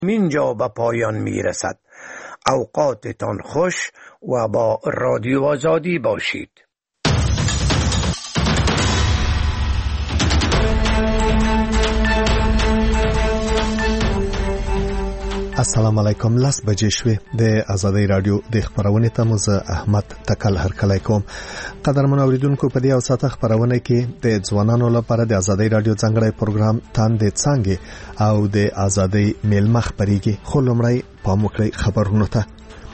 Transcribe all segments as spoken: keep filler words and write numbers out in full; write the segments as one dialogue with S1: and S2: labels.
S1: اینجا به پایان می رسد. اوقاتتان خوش و با رادیو آزادی باشید.
S2: السلام علیکم. لاس بجې شوې د آزادۍ رادیو د خبرونه ته مو زه احمد تکل هرکلی کوم. قدرمن اوریدونکو، په دې او ساته خبرونه کې د ځوانانو لپاره د آزادۍ رادیو څنګه پروګرام تاند څنګه او د آزادۍ میلمخ پریږي. خو لمړی پام وکړئ خبرونه ته.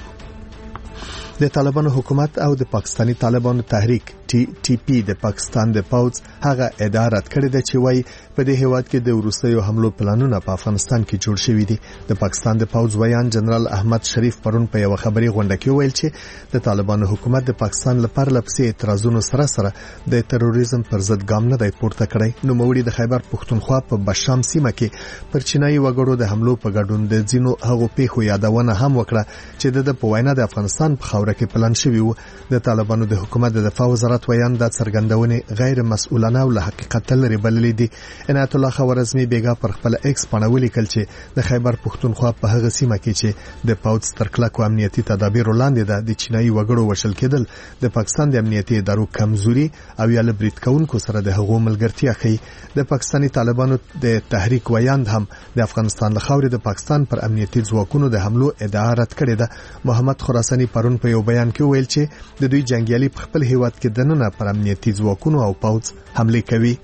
S2: د طالبانو حکومت او د پاکستانی طالبانو تحریک ټي ټي پی د پاکستان د پوز هغه اداره رد کړې ده چې وایي په دې هیواد کې د وروستیو حملو پلانونه په افغانستان کې جوړ شوي دي. د پاکستان د پوز ویان جنرال احمد شریف پرون په یو خبري غونډه کې ویل چې د طالبانو حکومت د پاکستان لپاره لپسې اعتراضونو سره سره د تروریزم پر ضد ګام نه دی پورته کړی. نو موړي د خیبر پښتونخوا په بشام سیمه کې پر چینایي وګړو د حملو په ګډون د ځینو هغو پیښو یادونه هم وکړه چې د په وینا د افغانستان په خوره کې پلان شوی و. د طالبانو د حکومت د دفاع وزارت ویان د څرګندونې غیر مسؤلانه او له حقیقت لري بللې دي. عنایت الله خوارزمي بیګا پر خپل ایکس باندې ولیکل چې د خیبر پښتونخوا په هغه سیمه کې چې د پاوڅ تر کلکو امنیتي تدابیر وړاندې ده د چینایي وګړو وشل کېدل د پاکستان د امنیتي ادارو کمزوري او یا لبریت کونکو سره د هغو ملګرتیا کوي. د پاکستانی طالبانو د تحریک ویاند هم د افغانستان له خاورې د پاکستان پر امنیتي ځواکونو د حملو ادعا رد کړې ده. محمد خراساني پرون په یو بیان کې ویل چې د دوی جنگیالي په خپل هیواد کې دننه پر امنیتي ځواکونو او پوځ حمله کوي.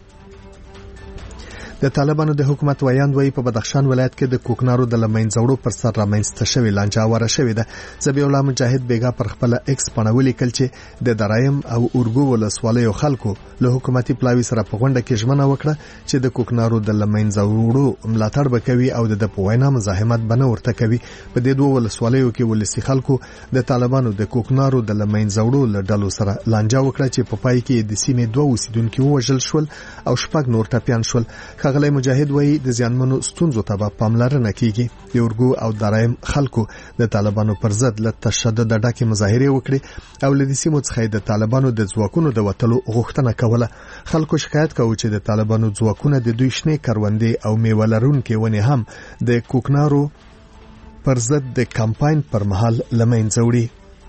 S2: د طالبانو د حکومت ویاند وایي په بدخشان ولایت کې د کوکنارو د لمنځوړو پر سر رامنځته شوی لانجه واره شوې ده. ذبیح الله مجاهد بیګا پر خپل ایکس باندې ولیکل چې د درایم او اورګو ولسوالیو خلکو له حکومتي پلاوی سره په غونډه کې ژمنه وکړه چې د کوکنارو د لمنځوړو ملاتړ وکوي او د پوینا مزاحمت بنه ورته کوي. په دې دوه ولسوالیو کې ولسی خلکو د طالبانو د کوکنارو د لمنځوړو له ډلو سره لانجه وکړه چې په پای کې د سیمې دوه اوسیدونکو وژل شول او شپږ نور ټپيان شول. غلی مجاهد وایي د ځانمنو ستونزو ته به پاملرنه کیږي. د اورګو او درایم خلکو د طالبانو پر ضد له تشدد ډکه مظاهره وکړي او له دې سیمو څخه د طالبانو د ځواکونو د وټلو غوښتنه کوله. خلکو شکایت کوي چې د طالبانو ځواکونه د دوی شنه کروندې او میوه لرونکي ونې هم د کوکنارو پر ضد د کمپاین پر مهال لمنځه وړي.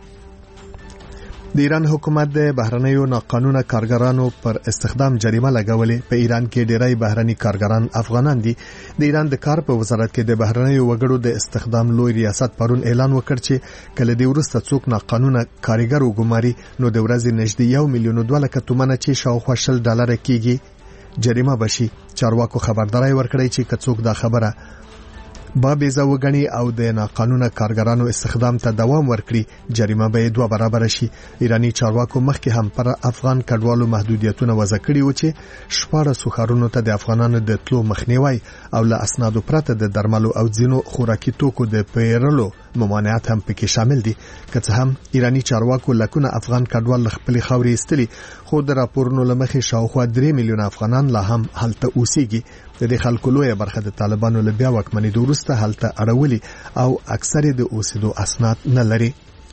S2: د ایران حکومت د بهرنیو ناقانونه کارګرانو پر استخدام جریمه لګولې. په ایران کې ډیری بهرني کارګران افغانان دي. د ایران د کار په وزارت کې د بهرنیو وګړو د استخدام لوی ریاست پرون اعلان وکړ چې کله د ورسته څوک ناقانونه کارګر وګماري نو د ورځې نږدې یو میلیون دوه لک تومنه چې شاوخوا شل ډالر کېږي جریمه بشي. چارواکو خبرداري ورکړی چې کڅوک دا خبره با بیزه وګڼي او د ناقانونه کارګرانو استخدام ته دوام ورکړي جریمه به دوه برابر شي. ایرانی چارواکو مخکې هم پر افغان کډوالو محدودیتونه وضع کړي و چې شپاړس ښارونو ته د افغانانو د تلو مخنیوي او له اسنادو پرته د درملو او ځینو خوراکي توکو د پیرلو ممانعت هم پکې شامل دي. که څه هم ایرانی چارواکو لکونه افغان کډوال خپل خاورې استلي، خو د راپورونو لمخې شاوخوا درې میلیون افغانان لا هم هلته اوسېږي. د دې خلکو لویه برخه د طالبانو له بیا واکمنۍ وروسته هلته اړولي او اکثره د اوسېدو اسناد نه لري.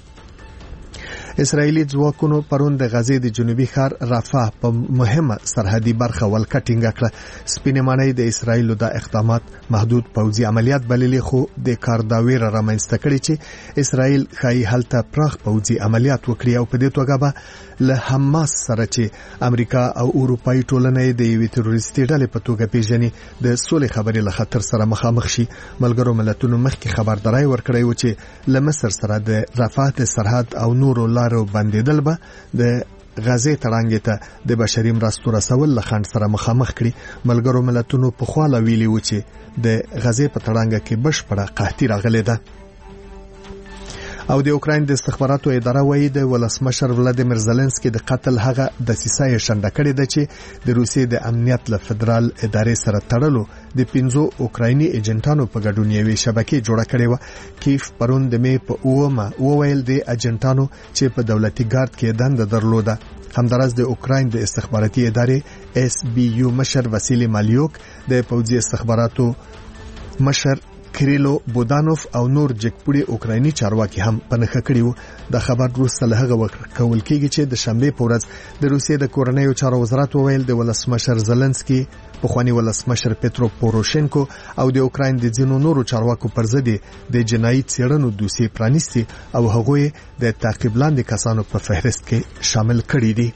S2: اسرایلی ځواکونو پرون د غزې د جنوبي ښار رافح په مهمه سرحدي برخه ولکټینګ کړه. سپینمانۍ د اسرایلو د اقدامات محدود پوځي عملیات بللي، خو د کار دا ویره رامنځته کړي چې اسرایل خای هلته پراخ پوځي عملیات وکړي او په دې توګه به له حماس سره چې امریکا او اروپאי ټولنې د یوې تروریستي ډلې په توګه پیژني د سولې خبرې له خطر سره مخامخ شي. ملګرو ملتونو مخکې خبرداري ورکړی و چې له مصر سره د رافح د سرحد او نورو لارو بندیدل به د غزې تړانګې ته د بشري مرستو رسول له خنډ سره مخامخ کړي. ملګرو ملتونو په خواله ویلي و چې د غزې په تړانګه کې بشپړه قحطي راغلې ده. او د اوکراین د استخباراتو اداره وایي د ولسمشر ولادیمیر زيلنسکي د قتل هغه دسیسه یې شنډه کړې ده چې د روسیې د امنیت له فدرال ادارې سره تړلو د پنځو اوکرایني ایجنټانو په ګډون یوې شبکې جوړه کړې و. کیف پرون د می په اومه وویل د ایجنټانو چې په دولتي ګارد کې دنده درلوده. همدارس د اوکراین د استخباراتي ادارې اس بي یو مشر واسیلی مالیوک د پوځي استخباراتو مشر کریلو بودانوف او نور جګپوړي اوکرایني چارواکي هم پنهخه کړیو. د خبر وروسته له هغه وخت کول کېږي چې د شنبه په ورځ د روسیې د کورنیو چارو وزارت وویل د ولسمشر زلنسکي پخوانی ولسمشر پترو پوروشینکو او د اوکراین د ځینو نورو چارواکو پر ضد د جنایي څېړنو دوسیې پرانیستي او هغوی د تعقیب لاندې کسانو په فهرست کې شامل کړي دي.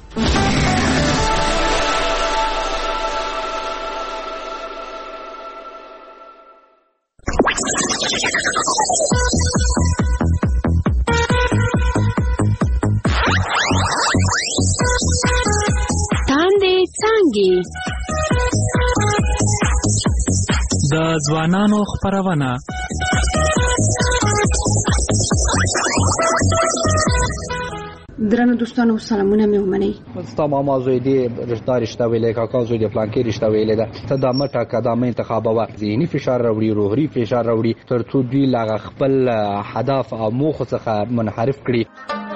S3: د ځوانانو خبرونه
S4: درنو دوستانو سلامونه مې ومنئ.
S5: ستا ماما زوی دې رشته رشته ویلې کاکا زوی دې پلان کې رشته ویلې ده ته دا مټه قدمه انتخاب و ذهني فشار راوړي روحي فشار راوړي ترڅو دوی لا خپل هدف او موخه څخه منحرف کړي.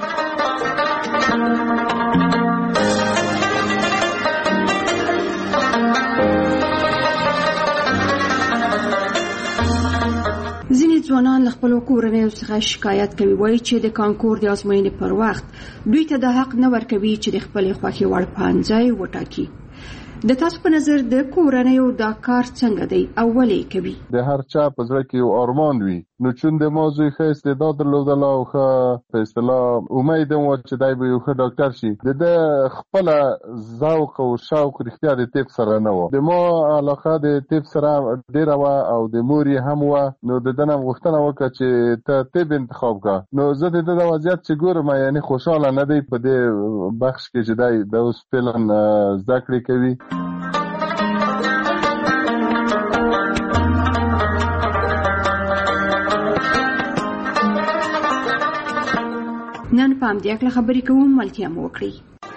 S4: ځوانان له خپل کورنیو څخه شکایت کوي وایي چې د کانکور د ازموینې پر وخت دوی ته د حق نه ورکوي چې د خپل خوښې وړ پانځای وټاکي. د تاسو په نظر د کورنیو دا کار څنګه دی او ولې کوي؟
S6: د هر چا په زړه کې یو ارمان وي نو چون د موضوع ښه استعداد درلودل او ښه په اصطلاح امید و چې دای به یو ښه ډاکټر شي د خپل ذوق او شوق رښتیا د طب سره نه و. د ما علاقه د طب سره ډیره و او د مور هم و نو د دنه غوښتنه وکړه چې ته طب انتخاب کا. نو زه د دې وضعیت چې ګورم یعنی خوشاله نه دی په دې بخش کې چې دای د اوس فلن زده کړې کوي.
S4: نن په همدې اړه خبرې کوم ملتیا مو وکړي.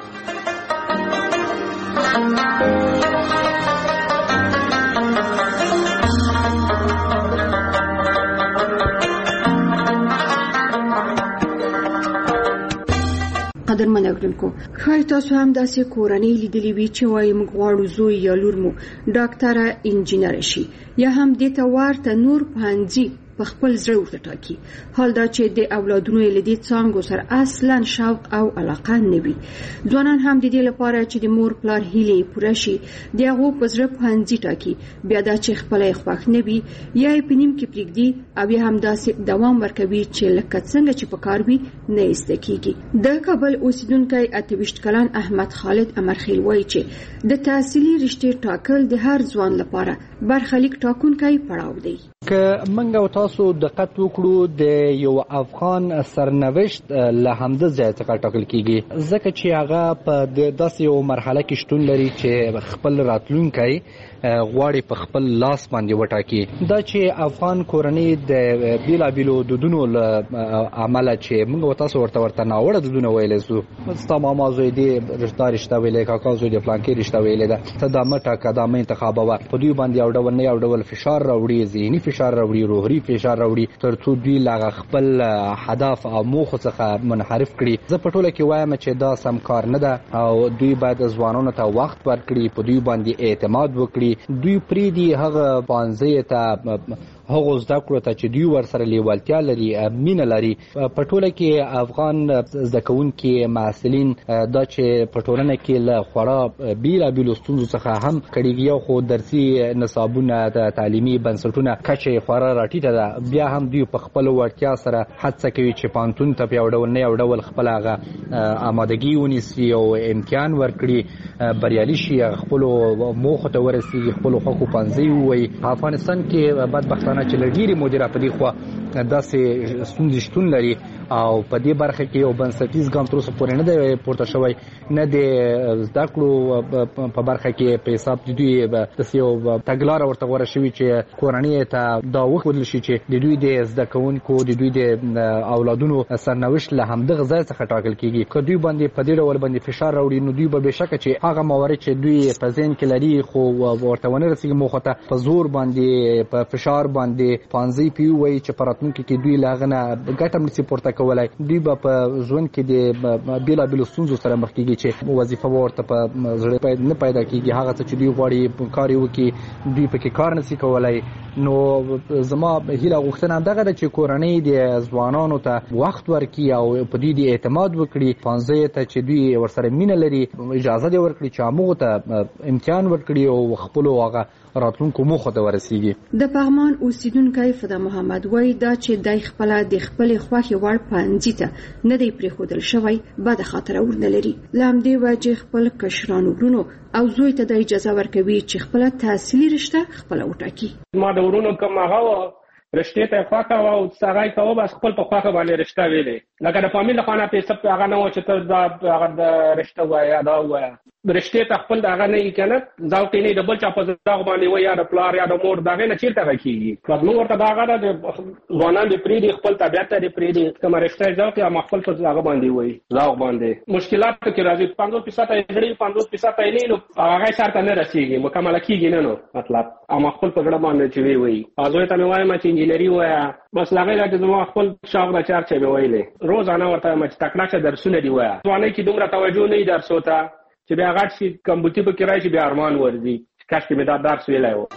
S4: قدرمن اوریدونکو ښایي تاسو هم داسې کورنۍ لیدلې وي چې وایي موږ غواړو زوی یا لور مو ډاکټره انجینر شي یا هم دې ته ورته نور پوهنځي په خپل زړه ورته ټاکي. حال دا چې د اولادونو له دې څانګو سره اصلا شوق او علاقه نه وي. ځوانان هم د دې لپاره چې د مور پلار هیلې پوره شي د هغو په زړه پوهنځي ټاکي بیا دا چې خپل یې خوښ نه وي یا یې په نیم کې پرېږدي او یا هم داسې دوام ورکوي چې لکه څنګه چې په کار وي نه یې زده کېږي. د کابل اوسیدونکی اته ویشت کلن احمد خالد امرخیل وایي چې د تحصیلي رشتې ټاکل د هر ځوان لپاره برخلیک ټاکونکی پړاو دی.
S5: که منګه او تاسو دقت وکړو د یو افغان سرنوشت له همده ځای څخه ټاکل کیږي ځکه چې هغه په داسې یو مرحله کې شتون لري چې خپل راتلونکی غواړي په خپل لاس باندې وټاکي. دا چې افغان کورنۍ د بیلابیلو دودونو عمله چې موږ او تاسو ورته ورته ناوړه دودونه ویلې سو ستا ماما زوی دې رشته رشته ویلې کاکا زوی دې پلان کې رشته ویلې ده ته دا مټه قدمه انتخاب و په دوی باندې یو ډول نه یو ډول فشار راوړي ذهني فشار راوړي روحي فشار راوړي ترڅو دوی لا خپل هدف او موخه څخه منحرف کړي. زه په ټوله کې وایم چې دا سم کار نه ده او دوی باید ځوانانو ته وخت ورکړي په دوی باندې اعتماد وکړي دوی پری دی هغه پانځه ته هغه زده کړو ته چې دوی ورسره لیوالتیا لري مینه لري. په ټوله کې افغان زده کوونکي محصلین دا چې په ټولنه کې له خورا بیلابیلو ستونزو څخه هم کړيږي خو درسي نصابونه د تعلیمي بنسټونه کچې خورا راټیټه ده بیا هم دوی په خپل وړتیا سره هڅه کوي چې پانتون ته یو ډول نه یو ډول خپل هغه آمادګي ونیسي او امتحان ورکړي بریالي شي خپل موخه ته ورسیږي خپل حقوق پنځي وي. افغانستان کې بدبختانه چې لګيري مدیره په دی خو داسې ستونزې شتون لري او په دې برخه کې یو بنسټیز ګام تر اوسه پورې نه دی پورته شوی نه د زده کړو په برخه کې په حساب د دوی د یو تګلار ورته غوړه شوی چې کورنۍ ته دا وښودل شي چې د دوی د زده کوونکو د دوی د اولادونو سرنوشت له همدغه ځای څخه ټاکل کیږي. که دوی باندې په دې ډول باندې فشار راوړي نو دوی به بهشکه چې هغه موارد چې دوی په ذهن کې لري خو ورته ونه رسیږي موخه ته په زور باندې په فشار باندې پانځي پیو وای چې پراتونکو کې دوی لاغنه ګټم نسی پورته کولای دوی په ژوند کې د بیلا بیل سونزو سره مخ کیږي چې وظیفه ورته په زړه پیدا نه پیدا کیږي هغه څه چې دوی غواړي کار یو کې دوی پکې کار نسی کولای نو زما هیله غوښتنه دغه چې کورنۍ د ځوانانو ته وخت ورکړي او په دې د اعتماد وکړي پانځي ته چې دوی ورسره مینه لري اجازه دی ورکړي چې موږ ته امتحان ورکړي او خپل هغه راتلونکو موخه ته ورسیږي
S4: د پغمان اوسیدونکو فدا محمد وای دا چې د خپل د خپل خوخي وړ پانځي ته نه دی پرې خودل شوی بد خاطر ورنه لري لام دی وجه خپل کشرانو ورونو او زوی ته د اجازه ورکوي چې خپل تحصیلي رشته خپل وټاکي
S7: ما د ورونو کوم هغه رشته ته خواته او سړی ته بس خپل په خواخه باندې رشته ویلې لکه د فامیل خانه په سب هغه نه و چې ته دا هغه د رشته وای دا وای رشته ته خپل هغه نه کنه ځاو کې نه ډبل چا په ځاو باندې وای یا د پلار یا د مور دغه نه چیرته راکېږي خو نو ورته دا هغه د ځوانان د پریدي خپل طبيعت د پریدي کوم رشته ځاو کې ما خپل په هغه باندې وای ځاو باندې مشکلات کې راځي پنځوس فیصد یې پنځوس فیصد یې نه نو هغه شرط نه رسیږي مکمل کېږي نه نو مطلب اما خپل په ګډه باندې چې وی وای ازوی ته مې وایم چې انجینری وای بس لاغې لا چې زما خپل شاغ را چار چې مې ویلې روزانه ورته مې تکړه چې درسونه دی وای ځواني کې دومره توجه نه درس وته چې بیا غاټ شي کمپیوټر په کرای شي بیا ارمان ورزي کاش کې مې دا درس ویلای و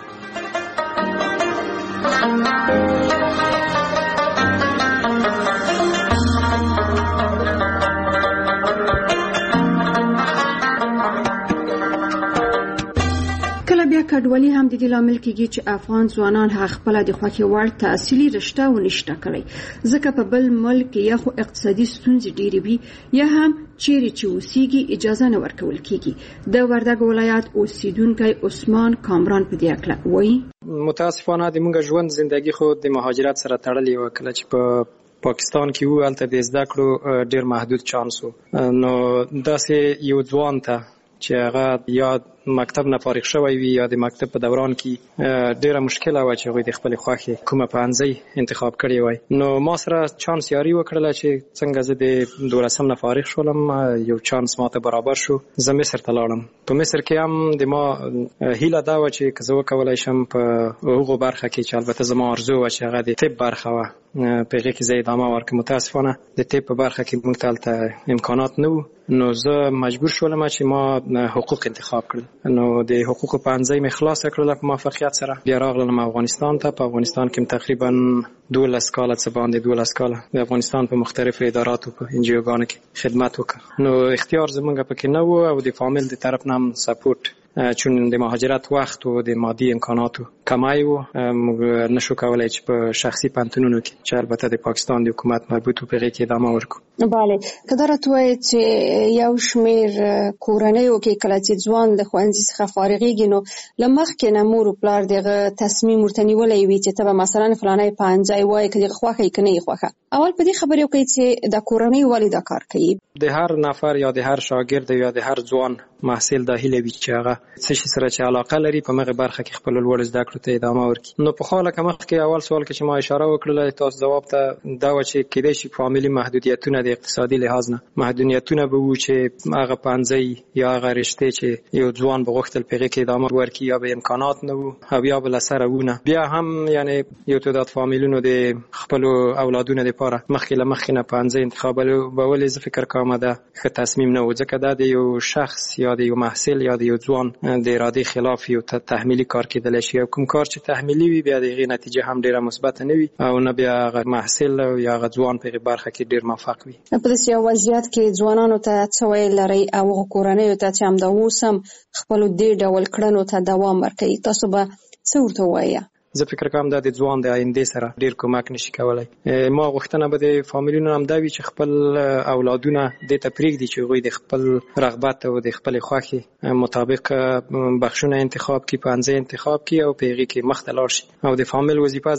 S4: کډوالي هم د دې لامل کېږي چې افغان ځوانان هغه خپل د خوښي وړ تحصیلي رشته ونشته کړی ځکه په بل ملک یا خو اقتصادي ستونزې ډېرې وي یا هم چیرې چې اوسېږي اجازه نه ورکول کېږي د وردګ ولایت اوسیدونکی عثمان کامران په دې اړه وایي
S8: متاسفانه د موږ ژوند زندگی خو د مهاجرت سره تړلې و کله چې په پاکستان کې وو هلته د زده کړو ډېر محدود چانس و نو داسې یو ځوان ته چې هغه یا مکتب نه فارغ شوی وي یا د مکتب په دوران کې ډیره مشکله و چې هغوی د خپل خوښې کومه پانځي انتخاب کړی وای نو ما سره چانس یاري وکړله چې څنګه زه د دولسم نه فارغ شولم یو چانس ماته برابر شو زه مصر ته لاړم په مصر کې هم د ما هیله دا و چې که زه وکولی شم په هغو برخه کې چې البته زما ارزو و چې هغه د طب برخه وه په هغې کې زه ادامه ورکړم متاسفانه د طب په برخه کې موږ ته هلته امکانات نه وو نو زه مجبور شولم چې ما حقوق انتخاب کړل نو د حقوق پانځي مې خلاص کړل په موافقت سره بیا راغلم افغانستان ته په افغانستان کې تقریبا دولس کاله څه باندې دولس کاله د افغانستان په مختلفو اداراتو په انجیوګانو کې خدمت وکړ نو اختیار زمونږ پکې نه و او د فامیل د طرف نه هم سپورټ چون د مهاجرت وخت او د مادي امکاناتو کمای و موږ نشو کولای چې په شخصي پانتونونو کې چې البته د پاکستان د حکومت مربوط په هغې کې ادامه ورکړو
S9: بله که درته ووایي چې یو شمېر کورنیو کې کله چې ځوان د ښوونځي څخه فارغېږي نو له مخکې نه مور و پلار دغه تصمیم ورته نیولی وي چې ته به مثلا فلانی پانځی وایي که دغه خوښه یې که نه یې خوښه اول په دې خبرې وکړئ چې د کورنۍ ولې دا کار کوي
S8: د هر نفر یا د هر شاګرد یا د هر ځوان محصل دا هیله وي چې هغه څه شي سره چې علاقه لري په مغه برخه کې خپل لوړ زده کړو ته ادامه ورکړي نو په خاله کوم کې اول سوال کې چې ما اشاره وکړله تاسو جواب ته دا و چې کېدای شي فامیلی محدودیتونه د اقتصادي لحاظ نه محدودیتونه به وو چې هغه پانځي یا هغه رشته چې یو ځوان بغوښتل پیغه کې ادامه ورکړي یا به امکانات نه وو او یا بل سره ونه بیا هم یعنی یو تعداد فامیلونو د خپل اولادونو لپاره مخکې له مخکې نه پانځي انتخابول به ولې زه فکر کوم دا ښه تصمیم نه و ځکه دا د یو شخص یا د یو محصل یا د یو ځوان د ارادې خلاف یو تحمیلي کار کېدلی شي او کوم کار چې تحمیلي وي بیا د هغې نتیجه هم ډېره مثبت نه وي او نه بیا هغه محصل یا هغه ځوان په هغې برخه کې ډېر موفق وي
S9: په داسې یو وضعیت کې ځوانانو ته څه ویل لرئ او هغو کورنیو ته چې همدا اوس هم خپلو دې ډول کړنو ته دوام ورکوي تاسو به څه ورته ووایه
S8: زه فکر کوم دا د ځوان د آینده سره ډیر کمک نشي کولای ما غوښتنه به د فامیلونو هم دا وي چې خپل اولادونه د ته پرېږدي چې هغوی د خپل رغبت او د خپل خوښې مطابق بخشونه انتخاب کړي پانځه انتخاب کړي او په هغې کې مخته لاړ شي او د فامیل وظیفه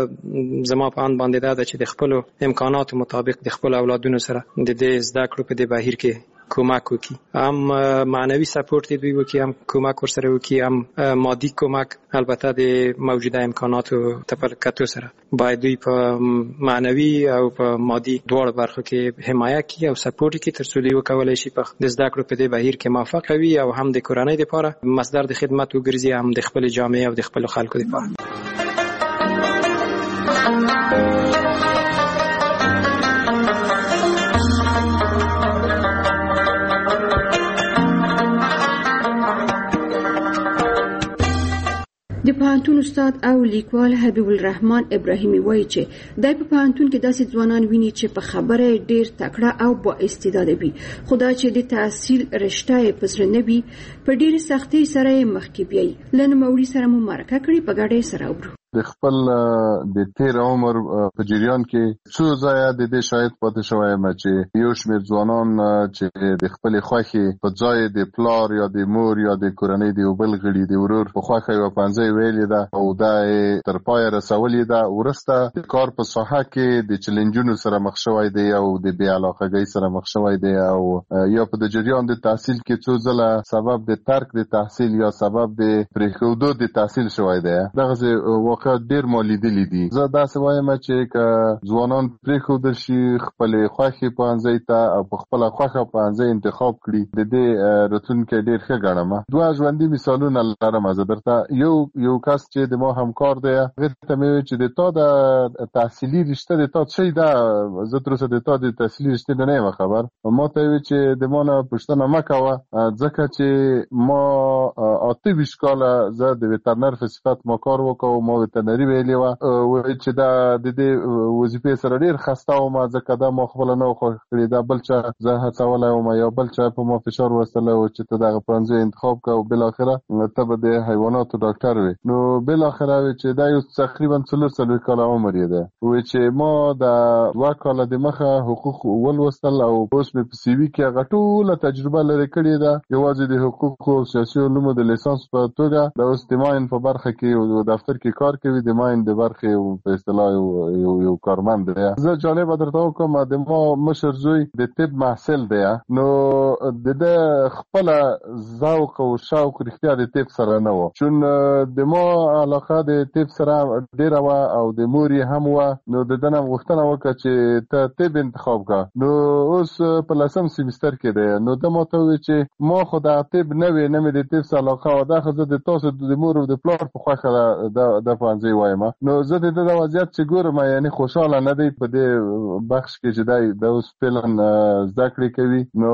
S8: زما په اند باندې دا ده چې د خپلو امکاناتو مطابق د خپلو اولادونو سره د دې زده کړو په دې بهیر کې کمک وکړي هم معنوي سپورت دوی وکړي هم کمک ورسره وکړي هم مادي کمک البته د موجوده امکاناتو ته په کتو سره باید دوی په معنوي او په مادي دواړو برخو کې حمایت کړي او سپورت کړي تر څو دوی وکولی شي په د زده کړو په دې بهیر کې موفق وي او هم د کورنۍ دپاره مصدر د خدمت وګرځي هم د خپلې جامعې او د خپلو خلکو دپاره
S4: د پوهنتون استاد او لیکوال حبیب الرحمن ابراهیمي وایي چې دای په پوهنتون کې داسې ځوانان ویني چې په خبره ډیر تکړه او با استعداده وي، خو دا چې د تحصیل رشته یې په زړه نه وي په ډیره سختۍ سره یې مخکې بیایي. له نوموړي سره مو مرکه کړې، په ګډه یې سره وګورو.
S6: د خپل د تیر عمر په جریان کې څو ځایه د دې شاهد پاتې شوی یم چې یو شمېر ځوانان چې د خپلې خوښې په ځای د پلار یا د مور یا د کورنۍ د یو بل غړي د ورور په خوښه یوه پنځه ویلې ده او دا یې تر پایه رسولې ده، وروسته د کار په ساحه کې د چلنجونو سره مخ شوی دی او د بې علاقګۍ سره مخ شوی دی او یا په د جریان د تحصیل کې څو ځله سبب د ترک د تحصیل یا سبب د پرېښودو د تحصیل شوی دی. دغسې واقع ډیر ما لیدلی دي. زه داسې وایم چې که ځوانان پرېښودل شي خپلې خوښې پوهنځۍ ته او په خپله خوښه پوهنځۍ انتخاب کړي، د دې راتلونکی ډیر ښه ګڼم. دوه ژوندي مثالونه لرم. زه درته یو یو کس چې د ما همکار دی، هغې ته مې وویل چې د تا د تحصیلي رشته د تا څه شی ده؟ زه تر اوسه د تا د تحصیلي رشتې نه یم خبر. ما ته یې وویل چې د ما نه پوښتنه مه کوه، ځکه چې ما اته ویشت کاله زه د وترنر په صفت ما کار وکړ، ما وترنري ویلې وه، وایي چې دا د دې وظیفې سره ډېر خسته وم، ځکه دا ما خپله نه و خوښ کړې، دا بل چا زه هڅولی وم یا بل چا په ما فشار وستلی و چې ته دغه پوهنځی انتخاب کړه او بالاخره ته به د حیواناتو ډاکټر وې. نو بالاخره وایي چې دا یو تقریبا څلور څلوېښت کاله عمر یې دی. وایي چې ما د دوه کاله د مخه حقوق ولوستل او اوس مې په سی وي کې هغه ټوله تجربه لرې کړې ده، یوازې د حقوقو او سیاسي علومو د لیسانس په توګه د اوس د ماین په برخه کې دفتر کې کار کوي، د ماین د برخې په اصطلاح یو یو کارمند دی. زه جالبه درته وکړم، د ما مشر زوی د طب محصل دی، نو د ده خپله ذوق او شوق رښتیا د طب سره نه و، چون د ما علاقه د طب سره ډېره وه او د مور یې هم وه. نو د ده نه غوښتنه وکړه چې ته طب انتخاب کړه. نو اوس په لسم سیمستر کې دی. نو ده ما ته وویل چې ما خو د طب نه وې، نه مې د طب سره علاقه وه، دا خو زه د تاسو د مور او د پلار په خوښه د پوهنځی وایم. نو زه د د وضعیت چې ګورم یعنې خوشحاله نه دی په دې بخش کې چې دی د اوس فعلا زده کړې کوي. نو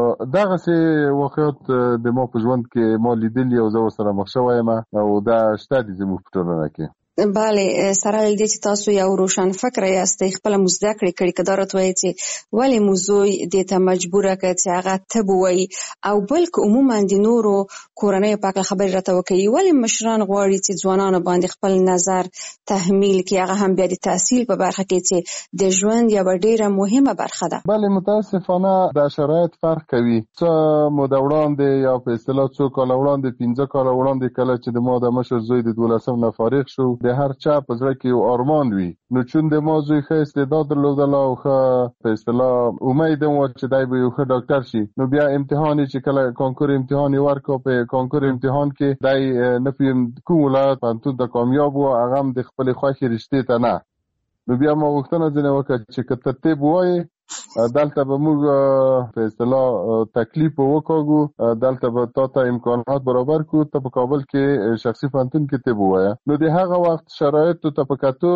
S6: دغسې واقعات د ما په ژوند کې ما لیدلي او زه ورسره مخ شوی یم او دا شته دي زموږ په ټولنه کې.
S9: بله، سره له دې چې تاسو یو روشن فکره یاستئ، خپله مو زده کړې کړي، که دا راته وایي چې ولې مو زوی دې ته مجبوره کړه چې هغه طب ووایي، او بل که عموما د نورو کورنیو په هکله خبرې راته وکړي، ولې مشران غواړي چې ځوانانو باندې خپل نظر تحمیل کړي، هغه هم بیا د تحصیل په برخه کې چې د ژوند یوه ډېره مهمه برخه ده؟
S6: بله، متاسفانه دا شرایط فرق کوي. څه موده وړاندې یا په اصطلاح څو کاله وړاندې، پنځه کاله وړاندې، کله چې د ما د مشر زوی د دولسم نه فارغ شو، د هر چا په زړه کې یو ارمان وي. نو چون د ما زوی ښه استعداد درلودل او ښه په اصطلاح امید و چې دی به یو ښه ډاکټر شي، نو بیا امتحان چې کله کانکور امتحان یې ورکړ، په کانکور امتحان کې دی نه پوهېږم کوم ولایت پوهنتون ته کامیاب و، هغه هم د خپلې خوښې رشتې ته نه. نو بیا ما غوښتنه ځینې وکړه چې که ته طب ووایې دلته به موږ په اصطلاح تکلیف وکاږو، دلته به تا ته امکانات برابر کړو، ته په کابل کې شخصي پوهنتون کې طب ووایه. نو د هغه وخت شرایطو ته په کتو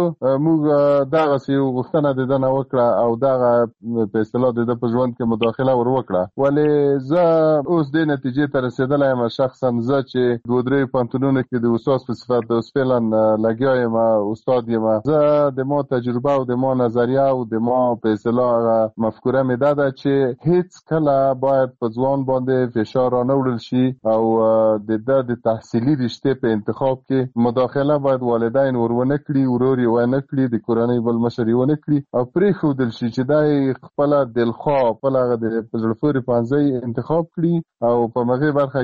S6: موږ دغسې یو غوښتنه د ده نه وکړه او دغه په اصطلاح د ده په ژوند کې مداخله ور وکړه. ولې زه اوس دې نتیجې ته رسېدلی یم، شخصا زه چې دوه درې پوهنتونونو کې د استاد په صفت د اوس فعلا لګیا یم، استاد یم. زه د ما تجربه او د ما نظریه او د ما په اصطلاح مفکوره مې دا ده چې هیڅ کله باید په ځوان باندې فشار رانه وړل شي او د ده د تحصیلي رشتې په انتخاب کې مداخله باید والدین ور ونه کړي، ورور یې ونه کړي، د کورنۍ بل مشر یې ونه کړي او پرېښودل شي چې دا یې خپله دلخواه خپل هغه د په زړه پورې پوهنځی انتخاب کړي او په هغې برخه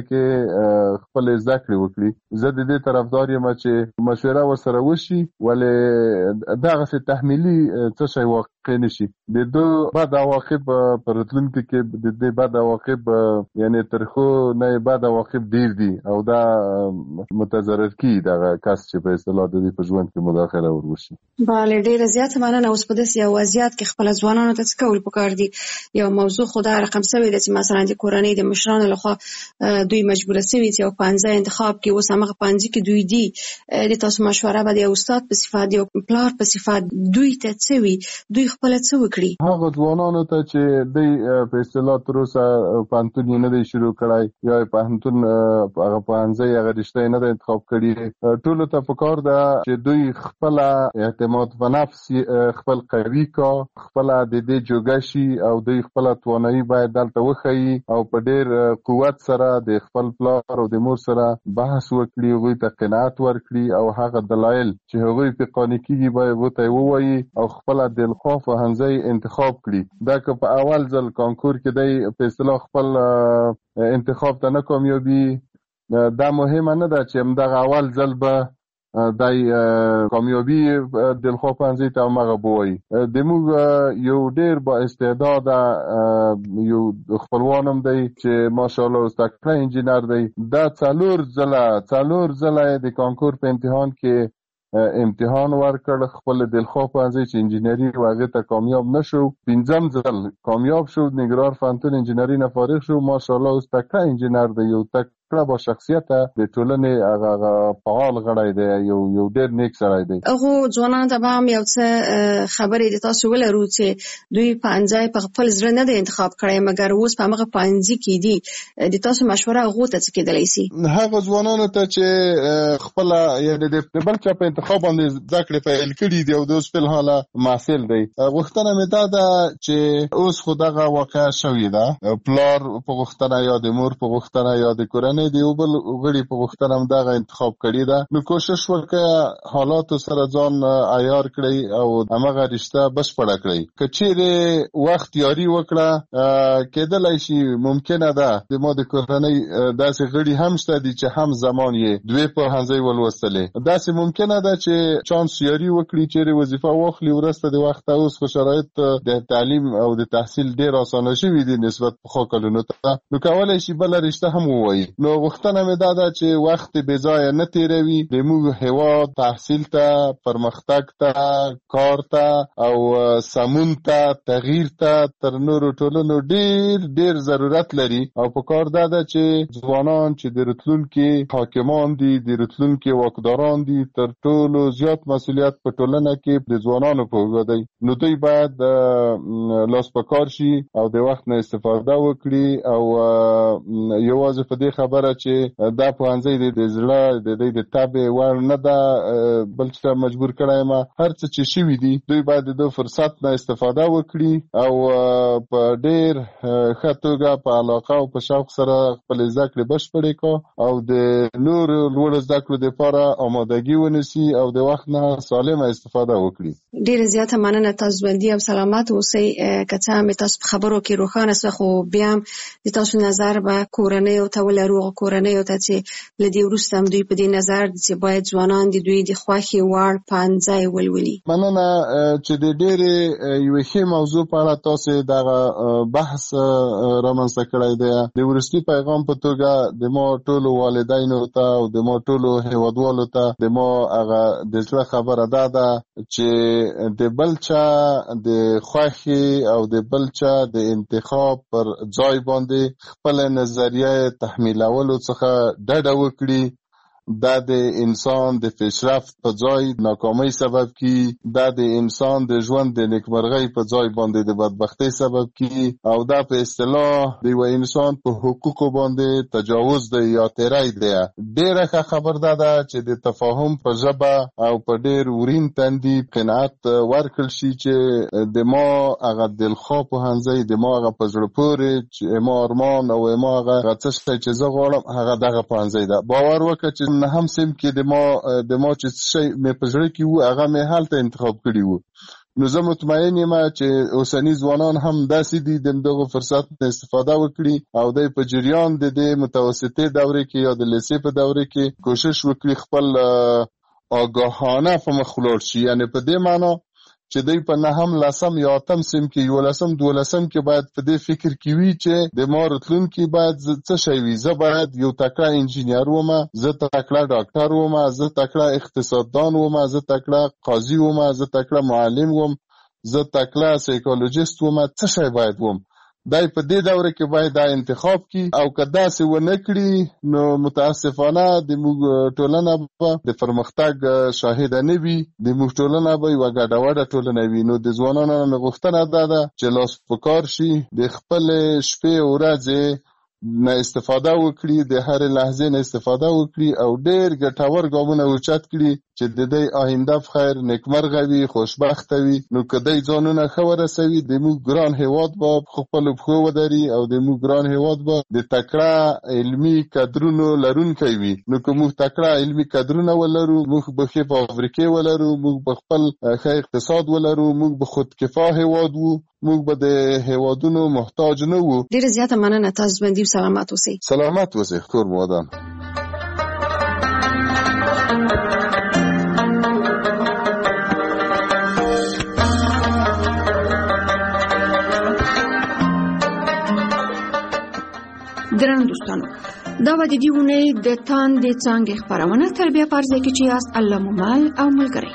S6: کې خپلې زده کړې وکړي. زه د دې طرفدار یم چې مشوره ورسره وشي، ولې دغسې تحمیلي څه شی متوقع نشي. د دو بعد عواقب پر راتلونکي کې د دې بعد عواقب یعنی ترخو نه بعد عواقب ډیر دي او دا متضرر کی دا کس چې په اصطلاح د دې په ژوند کې مداخله وروشي.
S9: بله ډیره زیاته مننه. اوس په داسې یو وضعیت کې خپل ځوانانو ته څه کول پکار دي؟ یو موضوع خو دا رقم شوی دی چې مثلا د کورنۍ د مشرانو لخوا دوی مجبور شوي چې یو پانځه انتخاب کې اوس هغه پانځه کې دوی دي د تاسو مشوره به د استاد په صفات یو پلار په صفات دوی ته څه وي، دوی خپل څه وکړي؟
S6: هغه ځوانانو ته چې دوی په اصطلاح تر اوسه پانتون نه دی شروع کړای یا پانتون هغه پانځه هغه رشته نه دی انتخاب کړی، ټول ته پکار ده چې دوی خپل اعتماد په نفس خپل قوي کا، خپل د دې جوګشي او دوی خپل توانایي باید دلته وخی او په ډیر قوت سره د خپل پلار او د مور سره بحث وکړي، هغوی ته قناعت ورکړي او هغه دلایل چې هغوی په قانع کېږي باید ورته ووایي او خپل دلخواه پوهنځی انتخاب کړي. دا که په اول ځل کانکور کې دی په اصطلاح خپل انتخاب ته نه کامیابي، دا مهمه نه ده چې همدغه اول ځل به دای کامیابی دلخواه پوهنځي ته همغه بوایي. د موږ یو ډیر با استعداده یو خپلوانم دی چې ماشاءالله استاد انجینر دی، دا څلور ځله څلور ځله د کانکور په امتحان کې امتحان ورکړ، خپل دلخواه پوهنځي چې انجینری و هغې ته کامیاب نشو، پنځم ځل کامیاب شو، نګرهار پوهنتون انجینری نه فارغ شو، ماشاءالله اوس تکړه انجینر دی، یو تک با شخصیت د ټولنې هغه فعال غړی دی، یو یو ډېر نیک سړی دی.
S9: هغو ځوانانو ته به هم یو څه خبرې د تاسو ولرو چې دوی پوهنځی په خپل زړه نه دی انتخاب کړی مګر اوس په همغه پوهنځي کې دي، د تاسو مشوره هغو ته څه کېدلی سي؟
S6: هغه ځوانانو ته چې خپله یعنې د بل چا په انتخاب باندې زده کړې پیل کړي دي او د اوس فلحاله محصل دی، غوښتنه مې دا ده چې اوس خو دغه واقعه شوې ده، پلار په غوښتنه یا د مور په غوښتنه یا د کورنۍ د یو بل غړي په غوښتنه هم دغه انتخاب کړي ده، نو کوشش وکړه حالاتو سره ځان عیار کړئ او همغه رشته بشپړه کړئ. که چیرې وخت یاري وکړه کېدلی شي ممکنه ده د ما د کورنۍ داسې غړي هم شته دي چې هم زمان یې دوی پوهنځی ولوستلې، داسې ممکنه ده چې چانس یاري وکړي چیرې وظیفه واخلي وروسته د وخته. اوس خو شرایط د تعلیم او د تحصیل ډېر اسانه شوي دي نسبت پخوا کلونو ته، نو کولی شي بله رشته هم ووایي. نو غوښتنه مې دا ده چې وخت بې ځایه نه تېروي، د موږ هېواد تحصیل ته، پرمختګ ته، کار ته او سمون ته، تغییر ته تر نورو ټولنو ډېر ډېر ضرورت لري او په کار دا ده چې ځوانان چې د راتلونکي حاکمان دي، د راتلونکي واکداران دي، تر ټولو زیات مسؤلیت په ټولنه کې د ځوانانو په اوږه دی، نو دوی باید لاس په کار شي او د وخت نه استفاده وکړي او یوازې په دې خبره چې دا پوهنځی د زړه د دې د تابع وړ نه ده بل چې مجبور کړی ما، هر څه چې شوي دي دوی باید د فرصت نه استفاده وکړي او په ډېر ښه توګه په علاقه او په شوق سره خپل زده کړې بشپړې کړو او د نورو لوړو زده کړو دپاره آمادګي ونیسي او د وخت نه سالمه استفاده وکړي.
S9: ډېره زیاته مننه، تاسو ژوندي او سلامت اوسئ. که څه هم تاسو په خبرو کې روښانه شوه خو بیا هم د تاسو نظر به کورنیو ته ولرو، کورنیو ته چې له دې وروسته هم دوی په دې نظر دي چې باید ځوانان د دوی د خوښې وړ پوهنځی ولولي.
S6: مننه چې د ډېرې یوې ښې موضوع په اړه تاسې دغه بحث رامنځته کړی دی. د وروستي پیغام په توګه د ما ټولو والدینو ته او د ما ټولو هېوادوالو ته د ما هغه د زړه خبره دا ده چې د بل چا د خوښې او د بل چا د انتخاب پر ځای باندې خپل نظریه تحمیلولو څخه ډډه وکړي. دا د انسان د پیشرفت په ځای ناکامۍ سبب کی، دا د انسان د ژوند د نیکمرغۍ په ځای باندې د بدبختۍ سبب کی او دا په اصطلاح د یو انسان په حقوقو باندې تجاوز دی یا تیری دی. ډېره ښه خبر دا ده چې د تفاهم په ژبه او په ډېر ورین تندي قناعت ورکړل شي چې د ما هغه دلخواه پوهنځی د ما هغه په زړه پورې چې ما ارمان او ما هغه څه شی چې زه غواړم هغه دغه پوهنځی ده. باور وکړه چې نه هم سیم کې د ما د ما چې شی مې په زړه کې وو هغه مې هلته انتخاب کړي وو. نو زه مطمئن یم چې اوسني ځوانان هم داسې دي د دغه فرصت نه استفاده وکړي او د په جریان د دې متوسطې دورې کې یا د لیسې په دورې کې کوشش وکړي خپل آگاهانه په مخ ولاړ شي، یعنی په دې معنی چې دوی په نهم لسم یا اتم سیم کې یولسم دولسم کې باید په دې فکر کې وي چې د ما راتلونکي باید څه شی وي. زه باید یو تکړه انجینر وم، زه تکړه ډاکټر وم، زه تکړه اقتصاددان وم، زه تکړه قاضي وم، زه تکړه معلم وم، زه تکړه سایکولوژیست وم، څه شی باید وم. دای په دې دوره کې باید دا انتخاب کی او که داسې ونه کړي نو متاسفانه د موږ ټولنه به د پرمختګ شاهد نه وي، د موږ ټولنه به یو ګډوډه ټولنه وي. نو د ځوانانو نه غوښتنه ده ده چې لاس په کار شي، د خپل شپې او ورځې نه استفاده وکړي، د هر لحظې نه استفاده وکړي او ډېر ګټور ګامونه اوچت کړي چې د دې آینده په خیر نیکمرغه وي، خوشبخته وي. نو که دی ځانونه ښه ورسوي د موږ ګران هېواد به په خپلو پښو ودري او د موږ ګران هېواد به د تکړه علمي کدرونو لرونکی وي. نو که موږ تکړه علمي کدرونه ولرو، موږ به ښې فابریکې ولرو، موږ به خپل ښه اقتصاد ولرو، موږ به خودکفا هېواد وو، موږ به د هېوادونو محتاج نه وو.
S9: ډېره زیاته مننه، تاسو باندې سلامات اوسئ.
S6: سلامات اوسئ، کور مو ودان.
S4: ګرانو دوستانو، دا و د دې اونۍ د تاندې څانګې خپرونه. تر بیا په هر ځای کې چې یاست، الله مو مل او ملګری.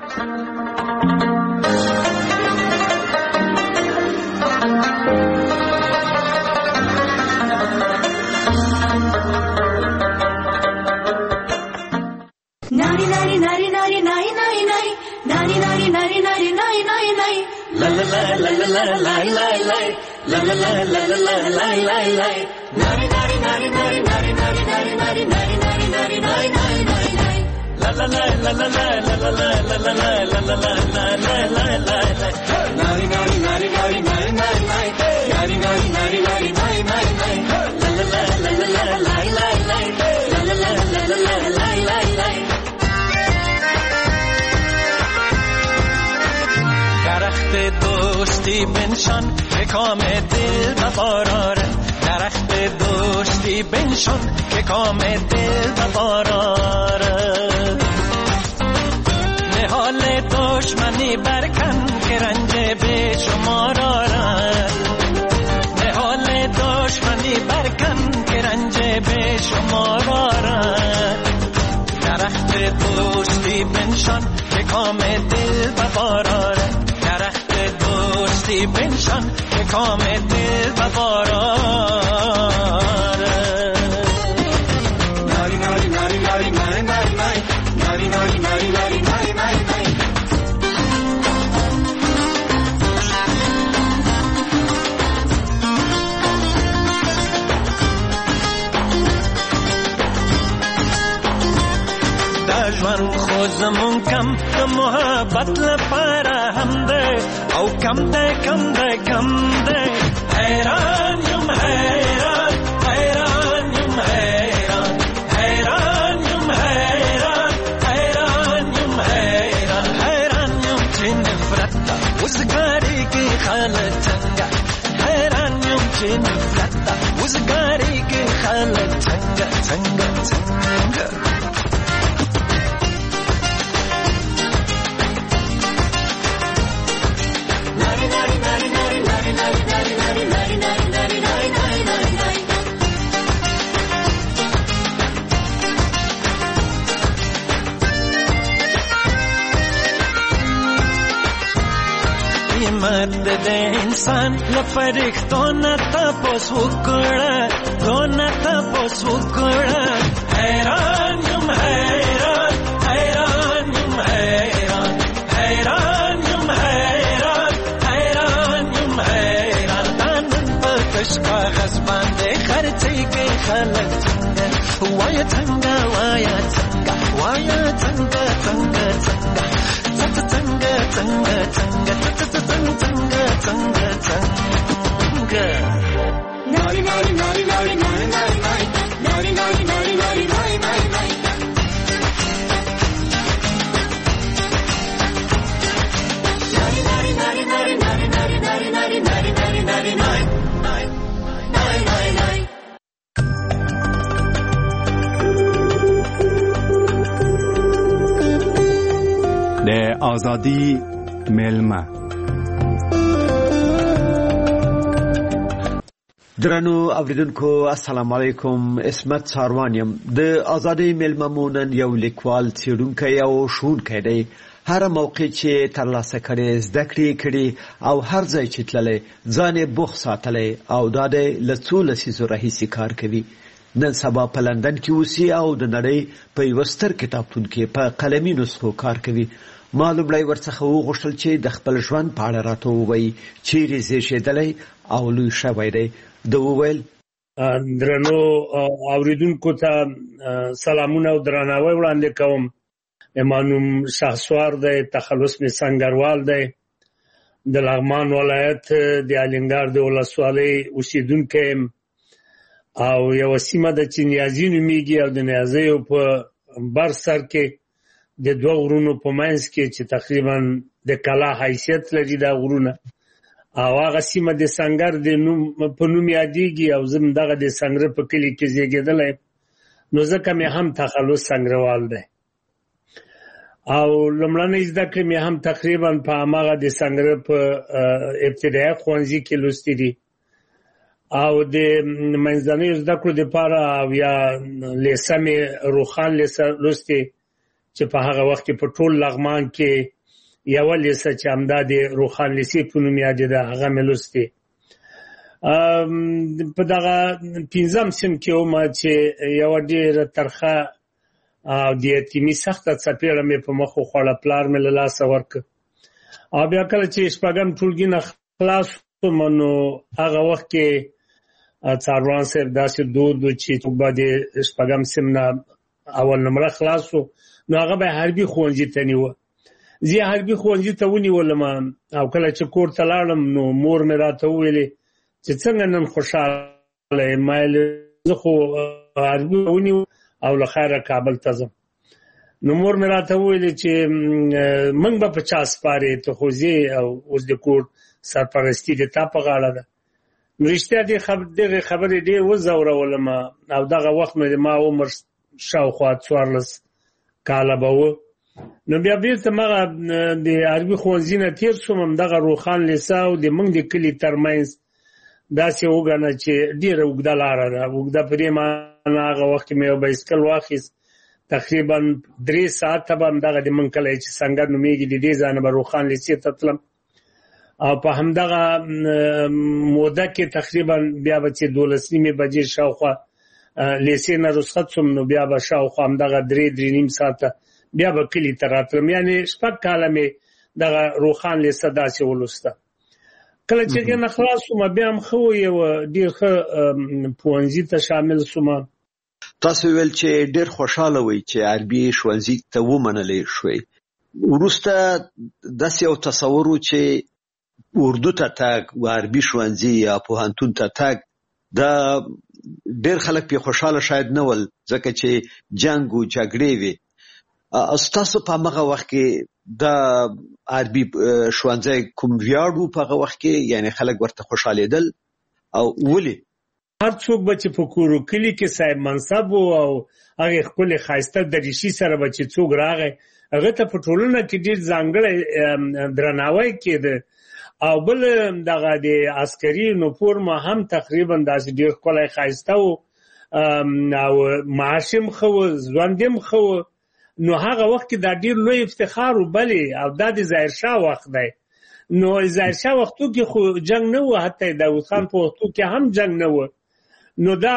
S10: Nari nari nari nari nari nari nari nari nari nari nari nari nari nari la la la la la la la la la la la la la la la la la la nari nari nari nari nari nari nari nari nari nari nari nari nari nari la la la la la la la la la la la la la la la la la la la nari nari nari nari nari nari nari nari nari nari nari nari nari la la la la la la la la la la la la la la la la la درخت دوستی بنشان که کام دل بباراره، درخت دوستی بنشان که کام دل بباراره، نهال دشمنی برکن که رنج به شما داره، نهال دشمنی برکن که رنج به شما داره، درخت دوستی بنشان که کام دل بباراره، درخت دوستی بنشان که کام دل بباراره. ناری ناری ناری ناری ناری ناری ناری ناری ناری ناری ناری ناری ناری دشمن خوزمون کم د محبت لپاره هم ده او کم ده کم ده کم ده حیران یم حیران حیران یم حیران حیران یم حیران حیران یم حیران حیران یم چې نفرت ده وزګاری کې خلک څنګه، حیران یم چې نفرت ده وزګاری کې خلک څنګه څنګه څنګه مرد د انسان لفرښتونه تاسو وکړه، دونه تاسو وکړه، حیران یم حیران حیران یم حیران حیران یم حیران حیران یم حیران نن په کش کاغذ باندې خرڅېږي خلک څنګه، وایه څنګه وایه څنګه وایه څنګه څنګه څنګه څنګه څنګه څنګه څنګه څنګه څنګه څنګه ناری ناری ناری ناری ناری ناری ناری ناری ناری ناری ناری ناری ناری
S3: د ازادي میلمه.
S11: درنو اوریدونکو السلام علیکم. اسمت ساروانیم. د ازادۍ میلمه مو نن یو لیکوال، څېړونکی او ښوونکی دی. هر موقع چې ترلاسه کړي زده کړې کړي او هر ځای چې تللی ځان یې بوخت ساتلی او دا دی له څو لسیزو راهیسې کار کوي. نن سبا په لندن کې اوسي او د نړۍ په یوه ستر کتابتون کې په قلمي نسخو کار کوي. ما لومړی ورڅخه وغوښتل چې د خپل ژوند په اړه راته ووایي، چیرې زیږېدلی او لوی شوی دی. ده وویل:
S12: درنو اوریدونکو ته سلامونه او درناوی وړاندې کوم. امانوم شهسوار دی، تخلص می سنگروال دی، د لغمان ولایت د الینګار د ولسوالۍ اوسیدونکی یم او یوه سیمه ده چې نیازي نومیږي او د نیازیو په بر سر کې د دوه غرونو په منځ کې چې تقریبا د کلا حیثیت لري دا غرونه، او هغه سیمه د سنګر د نوم په نوم یادېږي او زه هم دغه د سنګره په کلي کې زیږېدلی، نو ځکه مې هم تخلص سنګروال دی او لومړنۍ زده کړې مې هم تقریبا په هماغه د سنګره په ابتدایي ښوونځي کې لوستي دي او د منځنیو زده کړو دپاره او یا لیسه مې روښان لیسه لوستې چې په هغه وخت کې په ټول لغمان کې یوه لیسه چې همدا د روښان لیسې په نوم یادېده هغه مې لوستې. په دغه پنځم صنف کې ومه چې یوه ډېره ترخه او د یتیمي سخته څپېړه مې په مخ وخوړه، پلار مې له لاسه ورکړ او بیا کله چې شپږم ټولګي نه خلاص شوم نو هغه وخت کې څاروان صاحب داسې دود و چې څوک به د شپږم صنف نه اول نمره خلاص شو نو هغه به حربي ښوونځي ته نیوه. زه یې حربي ښوونځي ته ونیولم او کله چې کور ته لاړم نو مور مې راته وویلې چې څنګه نن خوشحاله یې؟ ما ویل زه خو حربي ونیو او له خیره کابل ته ځم. نو مور مې راته وویلې چې موږ به په چا سپارې، ته خو ځې او اوس د کور سرپرستي د تا په غاړه ده. نو رښتیا دغې خبرې ډېر وځورولم او دغه وخت مې د ما عمر شاوخوا څوارلس کاله به و. نو بیا بېرته مغه د عربي ښوونځي نه تېر شوم، همدغه روښان لیسه او د موږ د کلي ترمنځ داسې وګڼه چې ډېره اوږده لاره ده. اوږده په دې معنا هغه وخت کې مې یو بایسکل واخیست، تقریبا درې ساعته به همدغه د موږ کلی چې سنګر نومېږي د دې ځای نه به روښان لیسې ته تلم او په همدغه موده کې تقریبا بیا به چې دولس نیمې بجې شاوخوا لیسې نه رخصت شوم نو بیا به شاوخوا همدغه درې درې نیم ساعته بیا به کلي ته راتلم. یعنې شپږ کاله مې دغه روښان لیسه داسې ولوسته. کله چې نه خلاص شوم بیا هم ښه یوه ډېر ښه پوهنځي ته شامل شوم.
S11: تاسو ویل چې ډېر خوشحاله وئ چې عربي ښوونځي ته ومنلی شوئ. وروسته داسې یو تصور و چې اردو ته تګ و عربي ښوونځي یا پوهنتون ته تګ دا ډېر خلک پرې خوشحاله شاید نه ول ځکه چې جنګ و جګړې وې. ستاسو په همغه وخت کې د عربي ښوونځی کوم ویاړ و په هغه وخت کې؟ یعنې خلک ورته خوشحالېدل او ولې؟
S12: هر څوک به چې په کور و کلي کې صاحب منصب و او هغې ښکلې ښایسته دریشي سره به چې څوک راغی هغه ته په ټولنه کې ډېر ځانګړی درناوی کېده او بل دغه د عسکري نفور ما هم تقریبا داسې ډېر ښکلی ښایسته و او معاش هم ښه و، ژوند هم ښه و. نو هغه وخت کې دا ډېر لوی افتخار و. بلې او دا د ظاهرشاه وخت دی. نو ظاهرشاه وختو کې خو جنګ نه و، حتی داود خان په وختو کې هم جنګ نه و. نو دا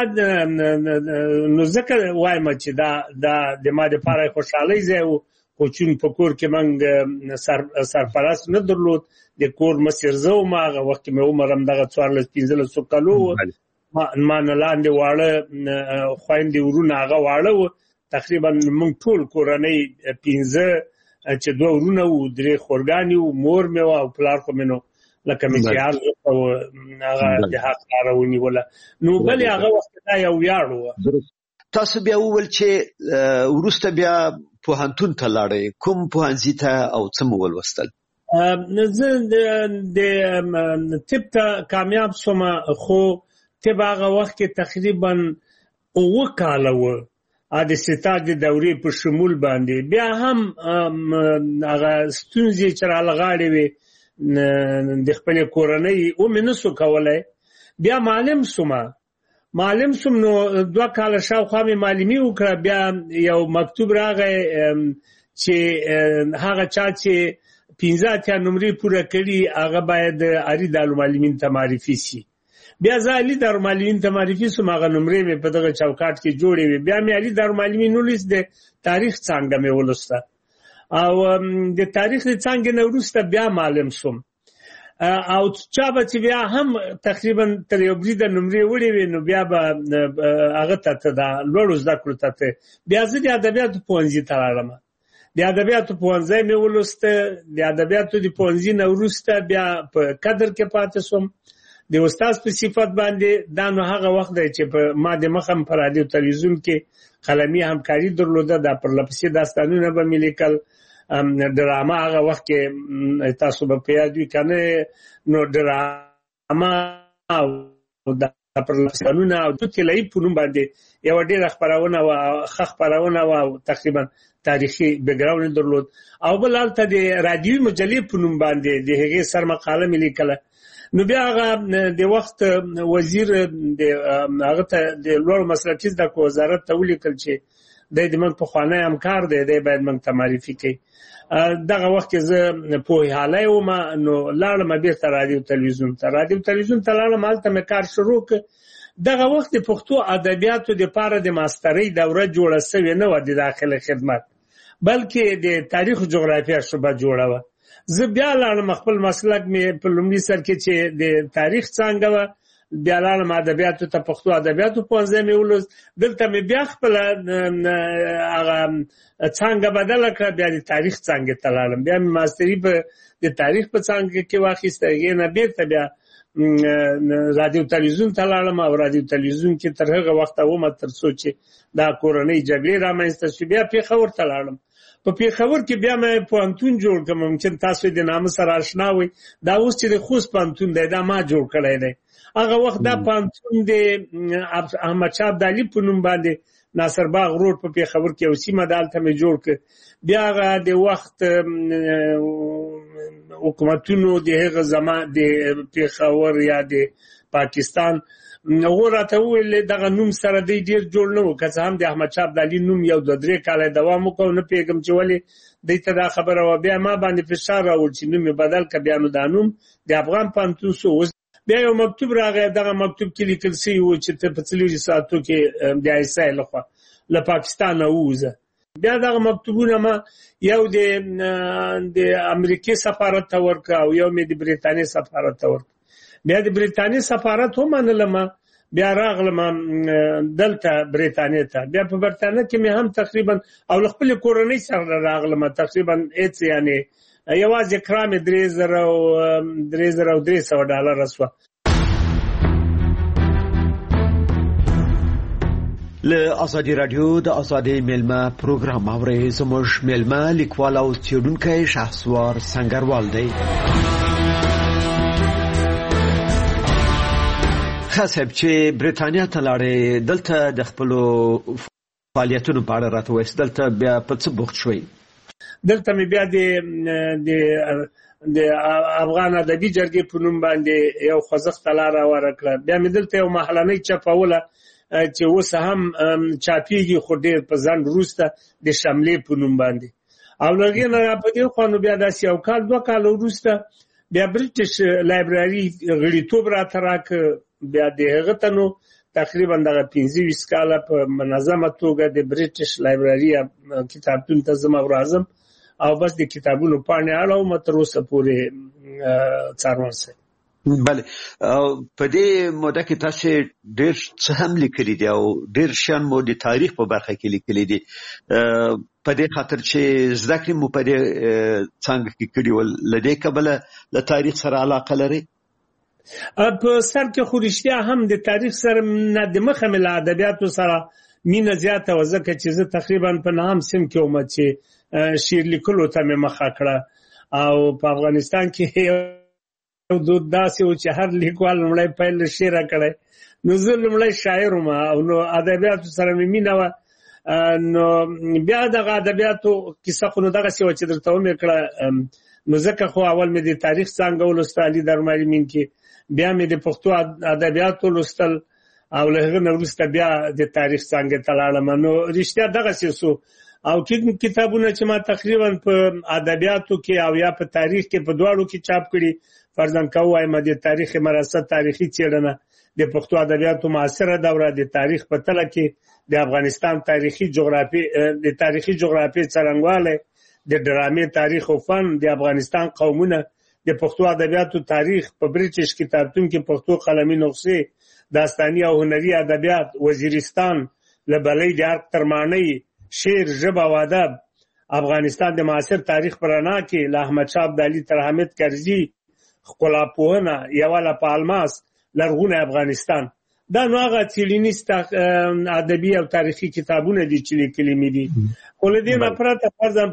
S12: نو ځکه وایم چې دا دا د ما دپاره خوشحالۍ ځای و. خو چون په کور کې موږ سرپرست نه درلود، د کور مشر زه وم. هغه وخت کې مې عمر همدغه څوارلس پنځلسو کالو و. ما نه لاندې واړه خویندې ورونه هغه واړه و. تقریبا موږ ټول کورنۍ پنځه چې دوه ورونه وو، درې خورګانې وو، مور مې وه او پلار خو مې نو لکه مې چې عرض وکړه هغه د حق لاره ونیوله. نو بلې هغه وخت دا یو ویاړ و.
S11: تاسو بیا وویل چې وروسته بیا پوهنتون ته لاړئ. کوم پوهنځي ته او څه مو ولوستل؟
S12: زه د طب ته کامیاب شوم، خو طب هغه وخت کې تقریبا اووه کاله و د ستاد د دورې په شمول باندې بیا هم هغه ستونزې چې رالغاړې وي د خپلې کورنۍ ومې نسو کولی. بیا معلم سومه معلم سوم نو دوه کاله شاوخوا مې معلمي وکړه. بیا یو مکتوب راغی چې هغه چا چې پنځه اتیا نمرې پوره کړي هغه باید عالي دارالمعلمین ته معرفي شي. بیا زه عالي دارالمعلمین ته معرفي سوم، هغه نمرې مې په دغه چوکاټ کې جوړې وې. بیا مې عالي دارالمعلمین ولوست، د تاریخ څانګه مې ولوسته او د تاریخ د څانګې نه وروسته بیا معلم سوم. او چا به چې بیا هم تقریبا تر یو بریده نمرې وړې وې نو بیا به هغه ته ته د لوړو زده کړو ته ته بیا زه د ادبیاتو پوهنځي ته راغلم. د ادبیاتو پوهنځی مې ولوسته. د ادبیاتو د پوهنځي نه وروسته بیا په قدر کې پاتې سوم د استاد په صفت باندې. دا نو هغه وخت دی چې ما د مخم په رادیو تلویزیون کې قلمي همکاري درلوده. دا پرلپسې داستانونه به مې لیکل، ډرامه هغه وخت کې تاسو به په یاد وي کنه، نو ډرامه او د پرلپسې او د طلایي په نوم باندې یوه ډېره خپرونه وه، ښه خپرونه وه او تقریبا تاریخي بیکګراونډ درلود. او بل هلته د رادیوي مجلې په نوم باندې د هغې سرمقاله مې لیکله. نو بیا هغه د وخت وزیر هغه ته د لوړو مسلکي زده کړو وزارت ته ولیکل چې دی د موږ پخوانی همکار دی، دی باید موږ ته معرفي کوي. دغه وخت کې زه پوهیالی وم، نو لاړم بېرته رادیو تلویزیون ته. رادیو تلویزیون ته لاړم، هلته مې کار شروع کړ. دغه وخت د پښتو ادبیاتو دپاره د ماسترۍ دوره جوړه سوې نه وه د داخلي خدمت، بلکې د تاریخ و جغرافیه شعبه جوړه وه. زه بیا لاړم، خپل مسلک مې په لومړي سر کې چې د تاریخ څانګه وه، بیا لاړم ادبیاتو ته، پښتو ادبیاتو پوهنځی مې ولوست. دلته مې بیا خپله هغه څانګه بدله کړه، بیا د تاریخ څانګې ته لاړم. بیا مې ماستري په د تاریخ په څانګه کې واخیسته. هغې نه بېرته بیا رادیو تلویزیون ته لاړم او رادیو تلویزیون کې تر هغه وخته ومه تر څو چې دا کورنۍ جګړې رامنځته شوې. بیا پېښور ته لاړم. په پېښور کې بیا مې پوهنتون جوړ کړ. ممکن تاسو د نامه سره اشنا وئ، دا اوس چې د خوست پوهنتون دی دا ما جوړ کړی دی. هغه وخت دا پوهنتون د احمدشاه ابدالي په نوم باندې ناصر باغ روډ په پېښور کې یو سیمه ده، هلته مې جوړ کړ. بیا هغه د وخت حکومتونو د هغه زمان د پېښور یا د پاکستان هغو راته وویل دغه نوم سره دی ډېر جوړ نه و، که څه هم د احمدشاه ابدالي نوم یو دوه درې کاله دوام وکړ. نه پوهېږم چې ولې دوی ته دا خبره وه. بیا ما باندې فشار راوړ چې نوم یې بدل کړه. بیا نو دا نوم د افغان پوهنتون سو. بیا یو مکتوب راغی، دغه مکتوب کې لیکل سوي و چې ته په څلورو ساعتو کې د آی اس آی لخوا له پاکستانه ووځه. بیا دغه مکتوبونه ما یو د امریکې سفارت ته ورکړه او یو مې د برټانیې سفارت ته ورکړه. بیا د برټانیې سفارت ومنلم، بیا راغلم دلته برټانیې ته. بیا په برټانیې کې مې هم تقریبا او له خپلې کورنۍ سره راغلم، تقریبا هېڅ یعنې یوازې کرا مې درې زره او درې زره او درې سوه ډالره سوه.
S11: له ازادي راډیو د ازادۍ میلمه پروګرام اورئ. زموږ میلمه لیکوال او څېړونکی شهسوار سنګروال دی. ښه صاحب، چې برېټانیا ته لاړې، دلته د خپلو فعالیتونو په اړه راته ووایاست. دلته بیا په څه بوخت شوئ؟
S12: دلته مې بیا د افغان ادبي جرګې په نوم باندې یو خوځښت لاره هواره کړه. بیا مې دلته یو محلنۍ چاپوله چې اوس هم چاپېږي، خو ډېر په ځنډ وروسته، د شملې په نوم باندې. او له هغې نه را په دې خوا نو بیا داسې یو کال دوه کاله وروسته بیا برټش لایبراري غړیتوب راته راکړ. بیا د هغه ته نو تقریبا دغه پنځه ویشت کاله په منظمه توګه د برټش لایبراري کتابتون ته ځم او راځم او بس د کتابونو پاڼې اړوم تر اوسه پورې څارنوال صاحب.
S11: بله، په دې موده کې تاسو ډېر څه هم لیکلي دي او ډېر شیان مو د تاریخ په برخه کې لیکلي دي، په دې خاطر چې زده کړې مو په دې څانګه کې کړي ول. له دې کبله له تاریخ سره علاقه لرئ؟
S12: په سر کې خو رښتیا هم د تاریخ سره نه د مخه مې له ادبیاتو سره مینه زیاته وه، ځکه چې زه تقریبا په نهم صنف کې وم چې شعر لیکلو ته مې مخه کړه. او په افغانستان کې یو دود داسې و چې هر لیکوال لومړی پیل له شعره کړی، نو زه لومړی شاعر وم او نو ادبیاتو سره مې مینه وه. نو بیا دغه ادبیاتو کیسه خو نو دغه سی و چې درته ومې کړه نو ځکه خو اول مې د تاریخ څانګه ولوسته علي درماري مین کې بیا مې د پښتو ادبیاتو لوستل او له هغه نه وروسته بیا د تاریخ څانګې ته لاړم نو رښتیا دغسې سو او کوم کتابونه چې ما تقریبا په ادبیاتو کې او یا په تاریخ کې په دواړو کې چاپ کړي فرضاً که ووایم د تاریخ مراست تاریخي څېړنه د پښتو ادبیاتو معاصره دوره د تاریخ په تله کې د افغانستان تاریخي جغرافي د تاریخي جغرافي څرنګوالی د ډرامې تاریخ او فن د افغانستان قومونه د پښتو ادبیاتو تاریخ په بریټیش کتابتون کې پښتو قلمي نسخې داستاني او هنري ادبیات وزیرستان لبلۍ د ارګ ترمانی شعر ژبه او ادب افغانستان د معاصر تاریخ په رڼا کې له احمدشاه ابدالي تر حامد کرزي ښکلاپوهنه یوه په الماس لرغونی افغانستان دا نو هغه څېړنیز ادبي او تاریخي کتابونه دي چې لیکلي مې دي خو له دې نه پرته فرضاً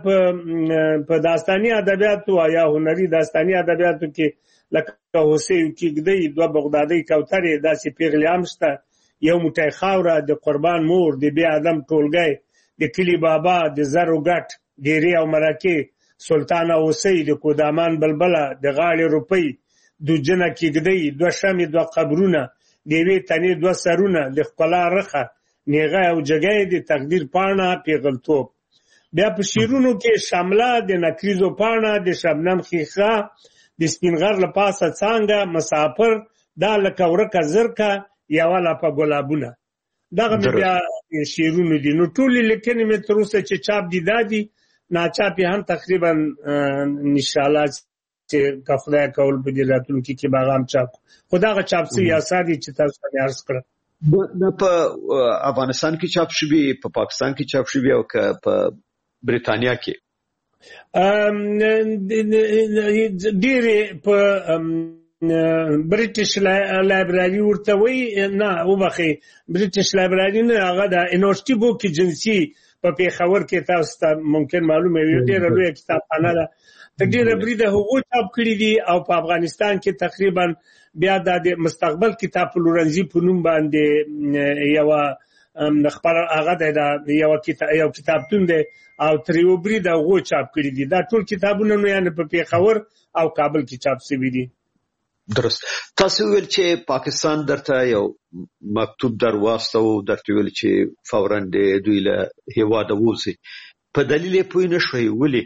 S12: په داستاني ادبیاتو یا هنري داستاني ادبیاتو کې لکه هوسۍ کېږدۍ دوه بغدادۍ کوترې داسې پیغلې هم شته یو موټی خاوره د قربان مور د بې ادم ټولګی د کلي بابا د زرو ګټ ډیرې او مرکې سلطانه هوسۍ د کودامان بلبله د غاړې روپۍ دوجنه کېږدۍ دوه شمې دوه قبرونه د یوې تنې دوه سرونه د ښکلا رخه نیغه او جګی د تقدیر پاڼه پیغلتوب بیا په شعرونو کې شمله د نکریزو پاڼه د شبنم ښیښه د سپین غر له پاسه څانګه مسافر دا لکه ورکه زرکه یوه لاپه ګلابونه دغه مې بیا شعرونه دي نو ټولې لیکنې مې تر اوسه چې چاپ دي دا دي ناچاپ یې هم تقریبا انشاءالله چې که خدای کول په دې راتلونکي کې به هغه هم چاپ خو دغه چاپ شوي اثار دي چې تاسو ته مې عرض کړه
S11: نه په افغانستان کې چاپ شوي په پاکستان کې چاپ شوي او که په بریتانیا کې
S12: ډېرې په بریټیش لایبراري ورته وایي نه وبخئ بریټیش لایبراري نه هغه د یونیورسټي بوک ایجنسي په پېښور کې تاسو ته ممکن معلومه وي ډېره لویه کتابخانه ده د ډېره بریده هغو چاپ کړي دي او په افغانستان کې تقریبا بیا د مستقبل کتاب پلورنځي په نوم باندې یوه خپل هغه د یو یو کتابتون دی او تر یو بریده هغو چاپ کړي دي دا ټول کتابونه نو یعنې په پېښور او کابل کې چاپ شوي دي
S11: درست تاسو ویل چې پاکستان درته یو مکتوب در واستو درته ویل چې فوراً د دوی له هېواده ووځي په دلیل یې پوه نه شوئ ولې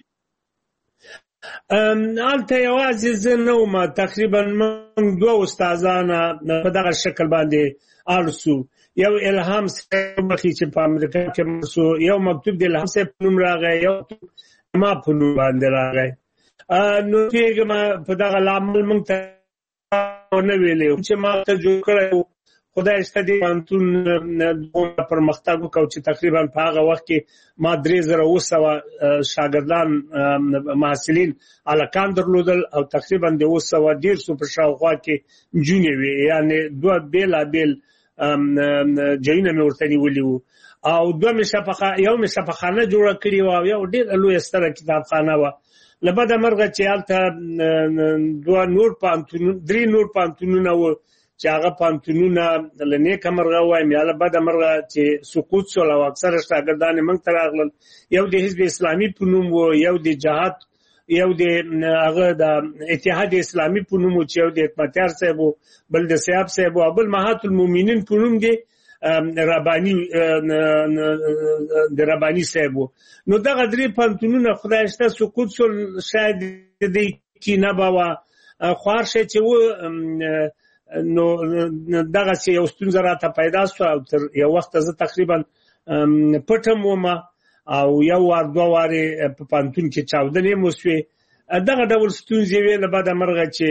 S12: هلته یوازې زه نه وم تقریبا موږ دوه استادانه په دغه شکل باندې اړ سو یو الهام صاحب مخکې چې په امریکا کې مړ سو یو مکتوب د الهام صاحب په نوم راغی یو ما په نوم باندې راغی نو کېږم په دغه لامل موږ ته نه ویلې چې ما ته جوړ کړی خدای شته دې پوهنتون دومره پرمختګ وکړو چې تقریبا په هغه وخت کې ما درې زره اوه سوه شاګردان محصلین هلکان درلودل او تقریبا د اوه سوه دېرشو په شاوخوا کې نجونې وې یعنې دوه بېلابېل ځایونه مې ورته نیولي وو او دوه مې یو مې شفاخانه جوړه کړې وه او یو ډېره لویه ستره کتابخانه وه له بده مرغه چې هلته دوه نور پوهنتونونه درې نور پوهنتونونه وو چې هغه پوهنتونونه له نیکه مرغه ووایم یا له بده مرغه چې سقوط شول او اکثره شاګردان یې موږ ته راغلل یو د حزب اسلامي په نوم و یو د جهاد یو د هغه د اتحاد اسلامي په نوم و چې یو د حکمتیار صاحب و بل د سیاب صاحب و او بل مهات المؤمنین په نوم دی رباني د رباني صاحب و نو دغه درې پوهنتونونه خدای شته سقوط شول شاید د دې کینه به وه خو هر شی چې و نو دغسې یو ستونزه راته پیدا شوه او تر یو وخته زه تقریبا پټم وم او یو وار دوه وارې په پوهنتون کې چاودنې مو شوې دغه ډول ستونزې وې له بده مرغه چې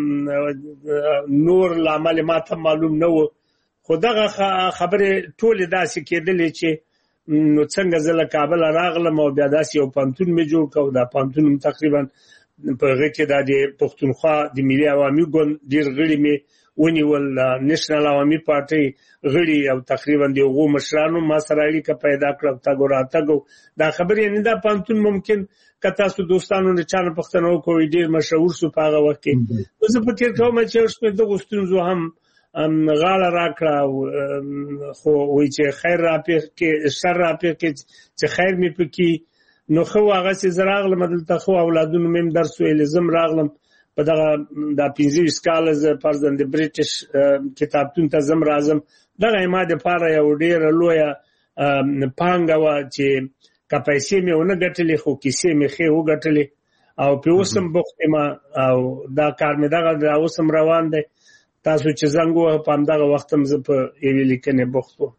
S12: نور له امله ما ته معلوم نه و خو دغه خبرې ټولې داسې کېدلې چې نو څنګه زه له کابله راغلم او بیا داسې یو پوهنتون مې جوړ کړ دا پوهنتون تقریبا په هغه کې دا د پښتونخوا د ملي عوامي ګوند ډېر غړي مې ونیول نېشنل عوامي پارټۍ غړي او تقریبا د هغو مشرانو ما سره اړیکه پیدا کړه تګ و راتګ دا خبرې یعنې دا پوهنتون ممکن که تاسو دوستانو نه چا نه پوښتنه وکړئ ډېر مشهور شو په هغه وخت کې زه فکر کوم چې یو شمېر دغو ستونزو هم غاړه راکړه خو وایي چې خیر راپېښ کې شر راپېښ کې چې خیر مې پکې نو خو هغه چې زه راغلم دلته خو اولادونو مې هم درس ویلی زه هم راغلم په دغه دا پنځه ویشت کاله زه فرضاً د بریټش کتابتون ته زه هم راځم دغه ما دپاره یو ډېره لویه پانګه وه چې که پیسې مې ونه ګټلې خو کیسې مې ښې وګټلې او پې اوس هم بوخت یم او دا کار مې دغه دا اوس هم روان دی تاسو چې زنګ ووهه په همدغه وخت هم زه په یوې لیکنې بوخت وم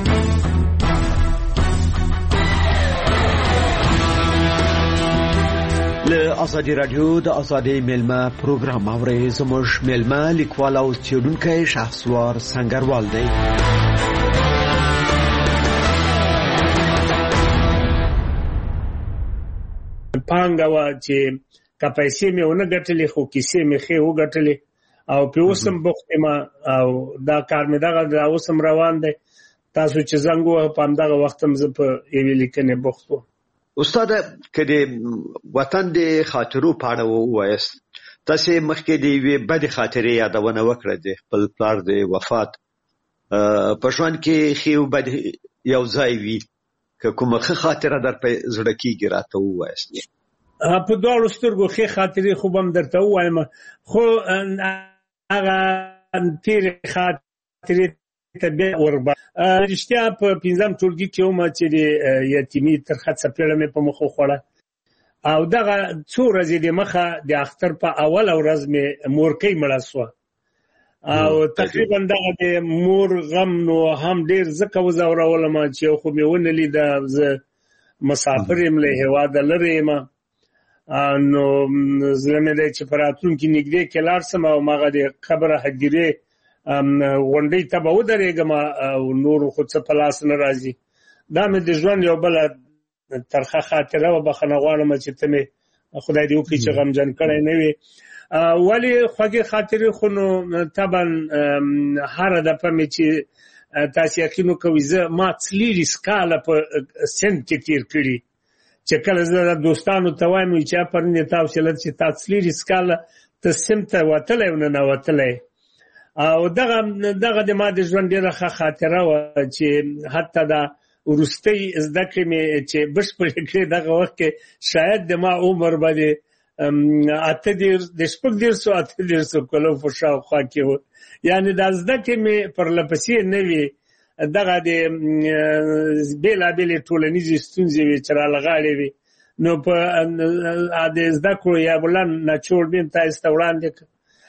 S11: له ازادي راډیو د ازادۍ میلمه پروګرام اورئ زموږ میلمه لیکوال او څېړونکی شهسوار سنګروال دی
S12: پانګه وه چې که پیسې مې ونه ګټلې خو کیسې مې ښې وګټلې او پې اوس هم بوخت یم او دا کار مې دغه دا اوس هم روان دی تاسو چې زنګ ووهه په همدغه وخت هم زه په یوې لیکنې بوخت وم
S11: استاد که د وطن د خاطرو په اړه ووایاست تاسې مخکې د یوې بدې خاطرې یادونه وکړه د خپل پلار د وفات په ژوند کې ښې او بدې یو ځای وي که کومه ښه خاطره در په زړه کېږي راته ووایاست
S12: په دواړو سترګو ښې خاطرې خو به هم درته ووایم خو هغه تېرې خاطرې ته بیا وربه رښتیا په پنځم ټولګي کې وم چې د یتیمي ترخه څپېړه مې په مخ وخوړه او دغه څو ورځې دمخه د اختر په اوله ورځ مې مورکۍ مړه سوه او تقریبا دغه د مور غم نو هم ډېر ځکه وځورولم چې یو خو مې ونه لیده زه مسافر یم له هېواده لرې یم نو زړه مې دی چې په راتلونکي نږدې کې لاړ شم او هماغه د قبره هدیرې غونډۍ ته به ودرېږم او نورو خو څه په لاس نه راځي دا مې د ژوند یو بله ترخه خاطره وه بخښنه غواړم چې ته مې خدای دې وکړي چې غمجن کړی نه وي ولې خوږې خاطرې خو نو طبعا هره دفعه مې چې تاسې یقین وکوئ زه ما څلېرویشت کاله په سند کې تېر کړي چې کله زه دوستانو ته وایم چې افرین دې تا حوصله چې تا څلېرویشت کاله ته سند ته وتلی او ننوتلی او دغه دغه د ما د ژوند ډېره ښه خاطره وه چې حتی دا وروستۍ زده کړې مې چې بشپړې کړې دغه وخت کې شاید د ما عمر به د اته دېرش د شپږ دېرشو اته دېرشو کلو په شاوخوا کې و یعنې دا زده کړې مې پرله پسې نه وې دغه د بېلابېلې ټولنیزې ستونزې وې چې رالغاړې وې نو په د زده کړو یا بلند نچوړ مې تاسو ته وړاندې کړ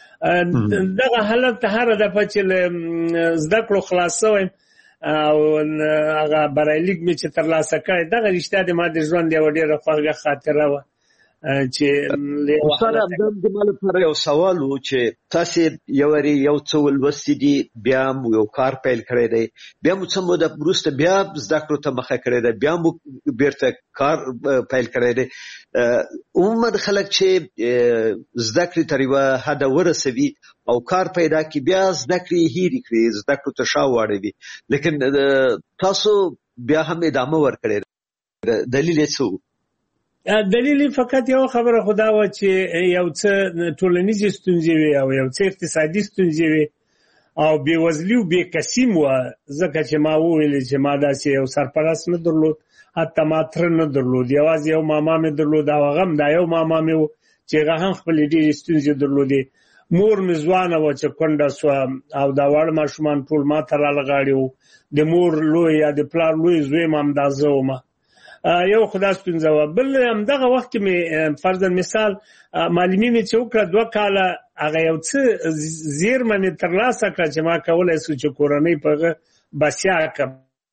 S12: دغه حالت هره دفعه چې له زده کړو خلاص شویم او هغه بریالیک مې چې ترلاسه کړی دغه رښتیا د ما د ژوند یوه ډېره خوږه خاطره وه چې
S11: استاد همدا د ما لپاره یو سوال و چې تاسې یو وارې یو څه ولوستي دي بیا مو یو کار پیل کړی دی بیا مو څه موده وروسته بیا زده کړو ته مخه کړی دی بیا مو بیرته کار پیل کړی دی عموما خلک چې زده کړې تر یوه حده ورسوي او کار پیدا کړي بیا زده کړې هېرې کړي زده کړو ته شا واړوي لیکن تاسو بیا هم ادامه ورکړې دلیل یې څه و
S12: دلیل فقط یو خبره خدا و چې یو څه ټولنیزې ستونزې وي او یو څه اقتصادي ستونزې وي او بېوزلي او بېکسي م وه ځکه چې ما وویلې چې ما داسې یو سرپرست نه درلود حتی ما تره نه درلود یوازې یو ماما مې درلود او هغه هم دا یو ماما مې و چې هغه هم خپلې ډېرې ستونزې درلودې مور مې ځوانه وه چې کونډه سوه او دا واړه ماشومان ټول ما ته رالغاړي وو د مور لوی یا د پلار لوی زوی م همدا زه ومه یو خدا ستونزه وه بل همدغه وخت کې مې فرضاً مثال معلمي مې چې وکړه دوه کاله هغه یو څه زیرمه مې ترلاسه کړه چې ما کولی سو چې کورنۍ په هغه بسیا کړم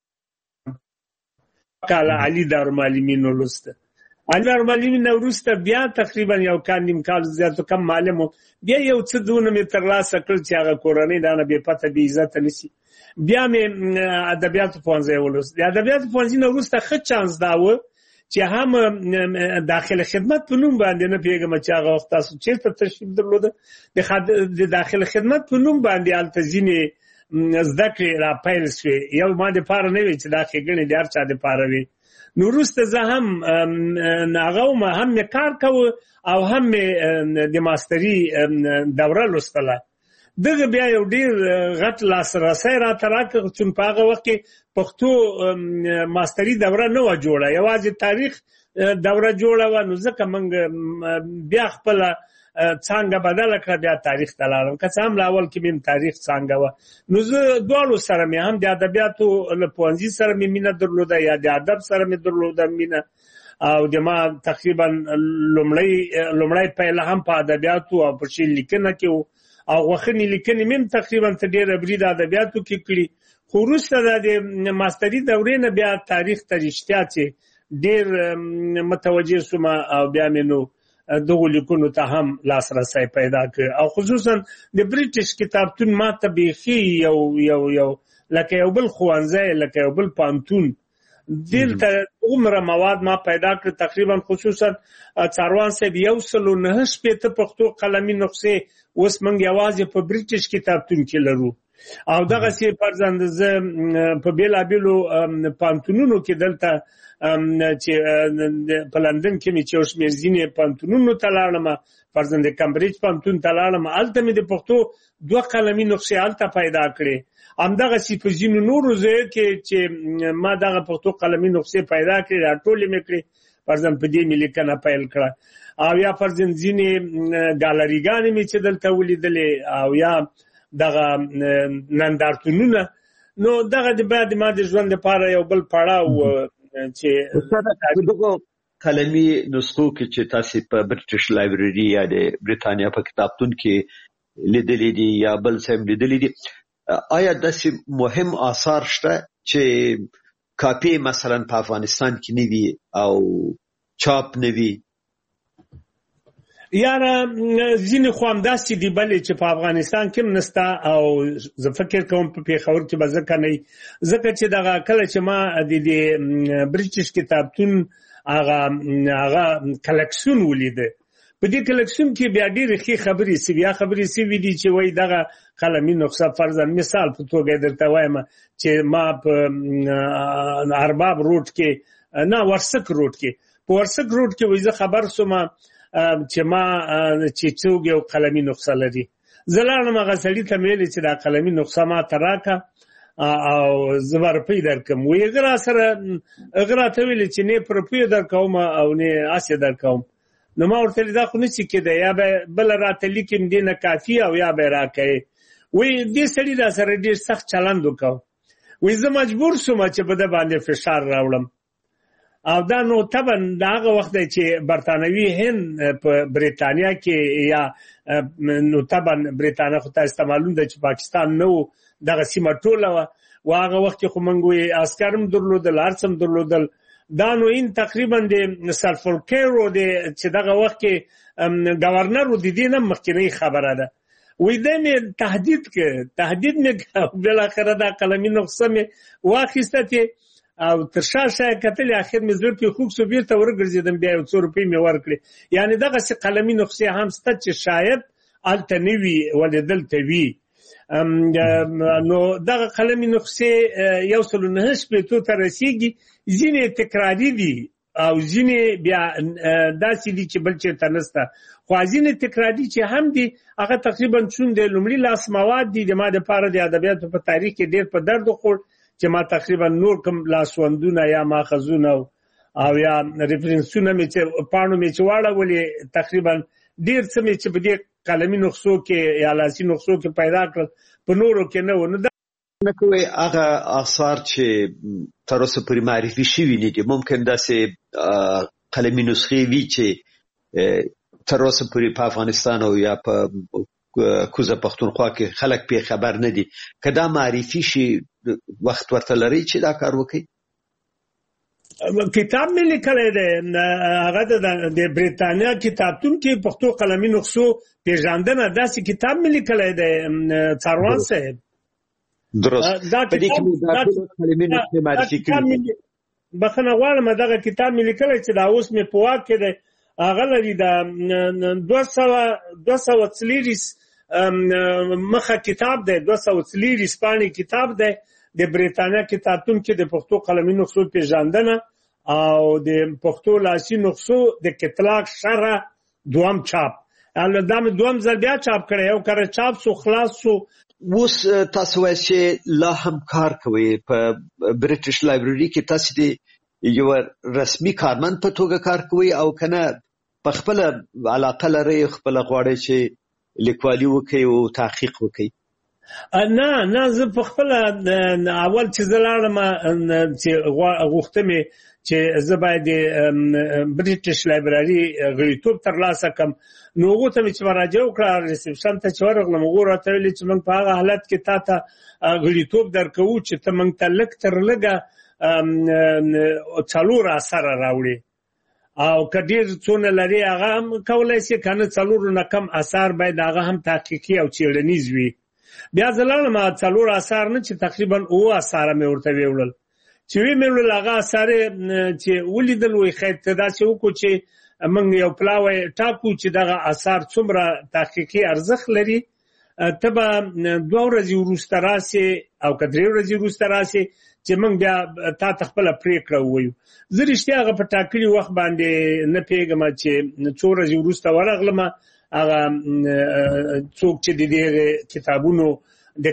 S12: کاله علي دارالمعلمین ولوسته علي دارالمعلمین نه وروسته بیا تقریبا یو کال نیم کال زیاتو کم معلم و بیا یو څه دونه مې ترلاسه کړل چې هغه کورنۍ دانه بې پته بې عزته نه شي بیا مې ادبیاتو پوهنځی ولوست د ادبیاتو پوهنځي نه وروسته ښه چانس دا و چې هم داخله خدمت په نوم باندې نه پوهېږم چې هغه وخت تاسو چېرته تشریف درلوده د داخله خدمت په نوم باندې هلته ځینې زده کړې را پیل شوې یو ما دپاره نه وې چې دا ښېګڼې د هر چا دپاره وې نو وروسته زه هم هغه وم هم مې کار کوه او هم مې د ماستري دوره لوستله دغه بیا یو ډیر غټ لاسرسی راته راکړ چې په هغه وخت کې پښتو ماستري دوره نه و جوړه، یوازې تاریخ دوره جوړه و. نو ځکه موږ بیا خپله څانګه بدله کړه، بیا تاریخ ته لاړم. که څه هم له اول کې مې تاریخ څانګه وه. نو زه دواړو سره مې هم د ادبیاتو له پوهنځي سره مې مینه درلوده یا د ادب سره مې درلوده مینه، او د ما تقریبا لومړی لومړی پیله هم په ادبیاتو او په شعر لیکنه کې و، او غوښنې لیکنې مې تقریبا تر ډېره برید ادبیاتو کې کړي. خو وروسته د ماستري دورې نه بیا تاریخ ته رښتیا چې ډېر متوجه شوم، او بیا مې نو دغو لیکنو ته هم لاسرسی پیدا کړ. او خصوصا د بریټیش کتابتون ما ته بیخي یو یو یو لکه یو بل ښوونځی، لکه یو بل پوهنتون دلته عمره مواد ما پیدا کړ. تقریبا خصوصا څاروان صاحب یو سل و نهه شپېته پښتو قلمي نسخې اوس موږ یوازې په بریټیش کتابتون کې لرو. او دغسې فرضاً زه په بېلابېلو پوهنتونونو کې دلته چې په لندن کې مې چې یو شمېر ځینې پوهنتونونو ته لاړم، فرضاً د کمبریج پوهنتون ته لاړم، هلته مې د پښتو دوه قلمي نسخې هلته پیدا کړې. همدغسې په ځینو نورو ځایو کې چې ما دغه پښتو قلمي نسخې پیدا کړې، راټولې مې کړې، فرضاً په دې مې لیکنه پیل کړه. او یا فرضاً ځینې ګالریګانې مې چې دلته ولیدلې، او یا دغه نندارتونونه. نو دغه د بیا د ما د ژوند لپاره یو بل پړاو چې
S11: دغه قلمي نسخو کې چې تاسو په برټش لایبرري یا د برېټانیا په کتابتون کې لیدلې دي یا بل څه لیدلې دي، آیا داسې مهم آثار شته چې کاپي مثلا په افغانستان کې نه وي او چاپ نه وي؟
S12: یاره ځینې خو همداسې دي بلې چې په افغانستان کې هم نسته، او زه فکر کوم په پېښور کې به ځکه نه وي، ځکه چې دغه کله چې ما د دې بریټیش کتابتون هغه هغه کلکسیون ولیده، په دې کلکسیون کې بیا ډېرې ښې خبرې سوي. یا خبرې سوي دي چې وایي دغه قلمي نسخه فرضاً مثال په توګه درته وایم چې ما په ارباب روډ کې نه ورسک روډ کې په ورسک روډ کې وایي زه خبر شوم چې ما چې څوک یو قلمي نسخه لري. زه لاړم هغه سړي ته مې ویلې چې دا قلمي نسخه ما ته راکړه او زه به روپۍ درکړم. وایي هغه راسره هغه راته ویلې چې نه په روپیو درکوم او نه هسې درکوم. نو ما ورته ویل دا خو نشي کېدی، یا به بله راته لیکم دې نه کافي او یا به یې راکوې. وایي دې سړي راسره ډېر سخت چلند وکړ. وایي زه مجبور شوم چې په ده باندې فشار راوړم. او دا نو طبعا دا هغه وخت دی چې برطانوي هند په بریتانیا کې، یا نو طبعا بریتانیا خو تاسو ته معلوم ده چې پاکستان نه و، دغه سیمه ټوله وه. و هغه وخت کې خو موږ وایي عسکر هم درلودل، هر څه هم درلودل. دا نو این تقریبا د سلفورکیرو د چې دغه وخت کې ګورنر و د دې نه مخکینۍ خبره ده. وایي دی مې تهدید که تهدید مې بالاخره دا قلمي نسخه مې واخیسته او تر شا شا کتلې، اخر مې زړه پې خوږ شو، بېرته ورګرځېدم، بیا یو څو روپۍ مې ورکړې. یعنې دغسې قلمي نسخې هم شته چې شاید هلته نه وي ولې دلته وي. نو دغه قلمي نسخې یو سل و نهه شپېتو ته رسېږي. ځینې تکراري دي او ځینې بیا داسې دي چې بل چېرته نشته. خو ځینې تکراري چې هم دي هغه تقریبا چون د لومړي لاس مواد دي د ما دپاره د ادبیاتو په تاریخ کې ډېر په درد وخوړ چې ما تقریبا نور کوم لاسوندونه یا ماخذونه او یا ریفرنسونه مې چې پاڼو مې چې واړولې تقریبا ډېر څه مې چې په دې قلمي نسخو کې یا لاسي نسخو کې پیدا کړل، په نورو کې نه و. نو
S11: نه کوئ هغه آثار چې تر اوسه پورې معرفي شوي نه دي، ممکن داسې قلمي نسخې وي چې تر اوسه پورې په افغانستان او یا په کوزه پښتونخوا کې خلک پې خبر نه دي، که دا معرفي شي وخت ورته لري چې دا کار وکړي؟
S12: کتاب مې لیکلی دی، هغه د بریتانیا کتابتون کې پښتو قلمي نسخو پېژندنه، داسې کتاب مې لیکلی دی څاروان صاحب.
S11: درست. په دې کې دا قلمي نسخې معرفي کړي.
S12: بخښنه غواړم، دغه کتاب مې لیکلی چې دا اوس مې په واک کې دی، هغه لري د دوه سوه دوه سوه څلېرویشت مخه کتاب دی، دوه سوه څلېرویشت پاڼې کتاب دی د بریتانیا کتابتون کې د پښتو قلمي نسخو پېژندنه او د پښتو لاسي نسخو د کتلاق شرح دوام چاپ. دا مې دوم ځل بیا چاپ کړی او کله چاپ سو خلاص سو.
S11: اوس تاسو وایئ چې لا هم کار کوئ په برټش لایبرري کې، تاسو دې یو رسمي کارمند په توګه کار کوئ او کنه په خپل علاقه لرئ، خپل غواړئ چې لیکوالي وکړئ او تحقیق وکړئ؟
S12: نه نه زه په خپل اول چې زه لاړم چې غوښتم چې زه باید برټش لایبرري غړیتوب ترلاسه کړم، نو هغو ته مې چې مراجعه وکړه ریسپشن ته چې ورغلم، هغو راته ویلې چې موږ په هغه حالت کې تا ته غړیتوب درکوو چې ته موږ ته لږ تر لږه څلور اثره راوړې او که ډېر څونه لري هغه هم کولی شي، که نه څلورو نه کم اثار باید هغه هم تحقیقي او څېړنیز وي. بیا زه لاړم څلور اثار نه چې تقریبا اووه اثاره مې ورته ویوړل. چې ویې مې ویل هغه اثار چې ولیدل وایي خیر ته داسې وکړو چې موږ یو پلاوی ټاکو چې دغه اثار څومره تحقیقي ارزښت لري، ته به دوه ورځې وروسته راسې او که درې ورځې وروسته راسې چې موږ بیا تا ته خپله پرېکړه ووایو. زه رښتیا هغه په ټاکلي وخت باندې نه پوهېږم چې څو ورځې وروسته ورغلم، هغه څوک چې د دې کتابونو د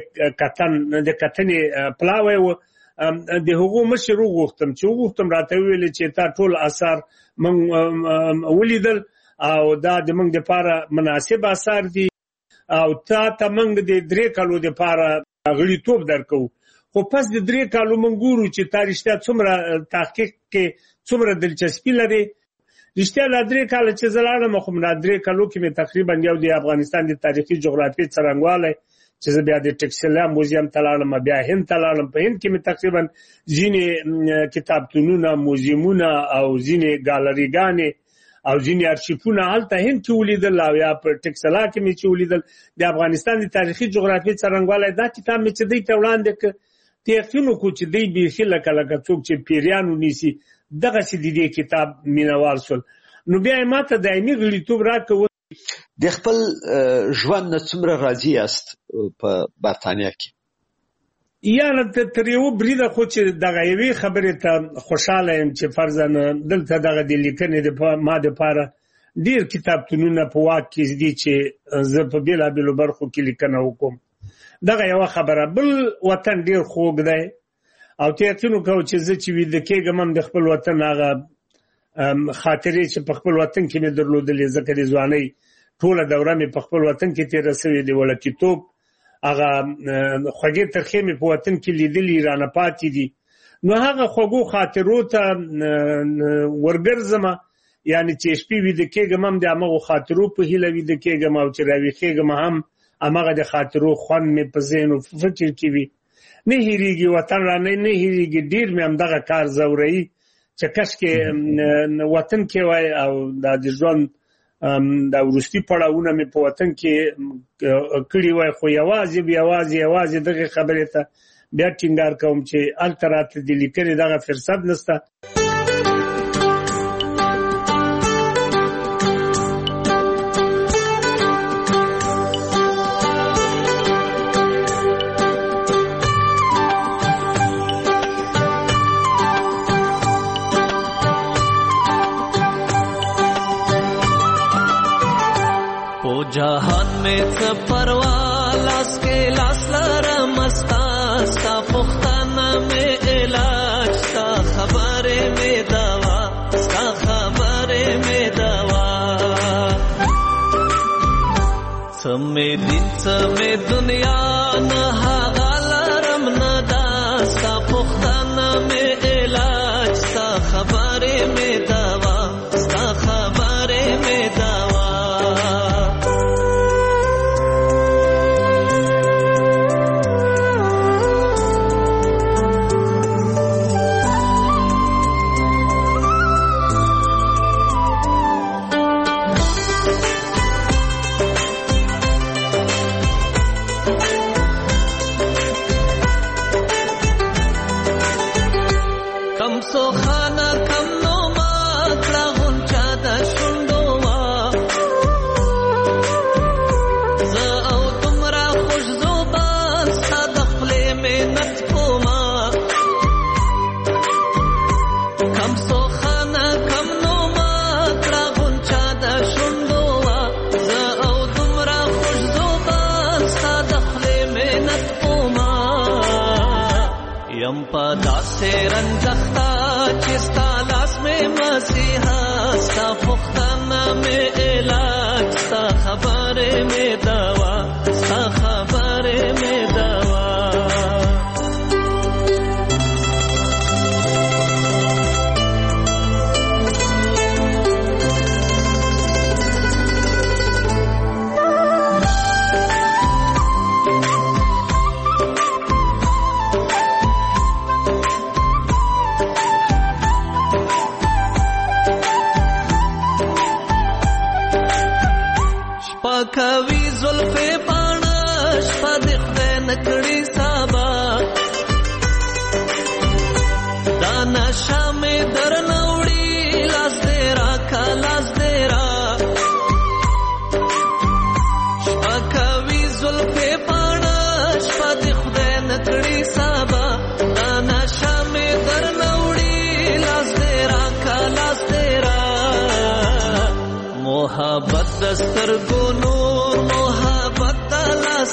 S12: کتنې پلاوی و د هغو مشر وغوښتم چې وغوښتم راته وویلې چې تا ټول اثار موږ ولیدل او دا د موږ دپاره مناسب اثار دي او تا ته موږ د درې کالو دپاره غړیتوب درکوو. خو پس د درې کالو موږ ګورو چې تا رښتیا څومره تحقیق کې څومره دلچسپي لري. رښتیا دا درې کاله چې زه لاړم، خو دا درې کالو کې مې تقریبا یو د افغانستان د تاریخي جغرافیې څرنګوالی چې زه بیا د ټکسلا موزیم ته لاړم، بیا هند ته لاړم. په هند کې مې تقریبا ځینې کتابتونونه، موزیمونه او ځینې ګالریګانې او ځینې ارشیفونه هلته هند کې ولیدل او یا په ټکسلا کې مې چې ولیدل. د افغانستان د تاریخي جغرافیې څرنګوالی دا کتاب مې چې دوی ته وړاندې کړ، ته یقین وکړو چې دوی بیخي لکه لکه څوک چې پیریان ونیسي دغسې د دې کتاب مینوال شول. نو بیا یې ما ته دایمي غړیتوب راکړ.
S11: د خپل ژوند نه څومره راضي یاست په برطانیه کې؟
S12: یاره تر یوه بریده خو چې دغه یوې خبرې ته خوشحاله یم چې فرضاً دلته دغه د لیکنې ما دپاره ډېر کتابتونونه په واک کې دي چې زه په بېلابېلو برخو کې لیکنه وکړم. دغه یوه خبره. بل وطن ډېر خوږ دی او ته یقین وکړو چې زه چې ویده کېږم هم د خپل وطن هغه خاطرې چې په خپل وطن کې مې درلودلې، ځکه د ځوانۍ ټوله دوره مې په خپل وطن کې تېره سوې، د وړکیتوب هغه خوږې ترخې مې په وطن کې لیدلي رانه پاتې دي. نو هغه خوږو خاطرو ته ورګرځم، یعنې چې شپې ویده کېږم هم د همغو خاطرو په هیله ویده کېږم او چې راویښېږم هم همغه د خاطرو خوند مې په ذهن او فکر کې وي. نه هېرېږي وطن رانه نه هېرېږي. ډېر مې همدغه کار ځوروي چې کشکې وطن کې وای او دا د ژوند دا وروستي پړاوونه مې په وطن کې کړي وای، خو یوازې یوازې یوازې دغې خبرې ته بیا ټینګار کوم چې هلته راته د لیکنې دغه فرصت نشته.
S10: जहान में परवा लास के लास लरम अस्ता स्ता पुख्ताना में इलाज स्ता खबरे में दवा स्ता खबरे में दवा समय दिन समय दुनिया न हागालरम न दास्ता पुख्ताना में इलाज स्ता खबरे में दवा स्ता खबरे में दवा
S13: یم په داسې رنځختا چې ستا لاس مې مسیحا ستا پوښتنه مې علاج ستا خبرې مې دوا ستا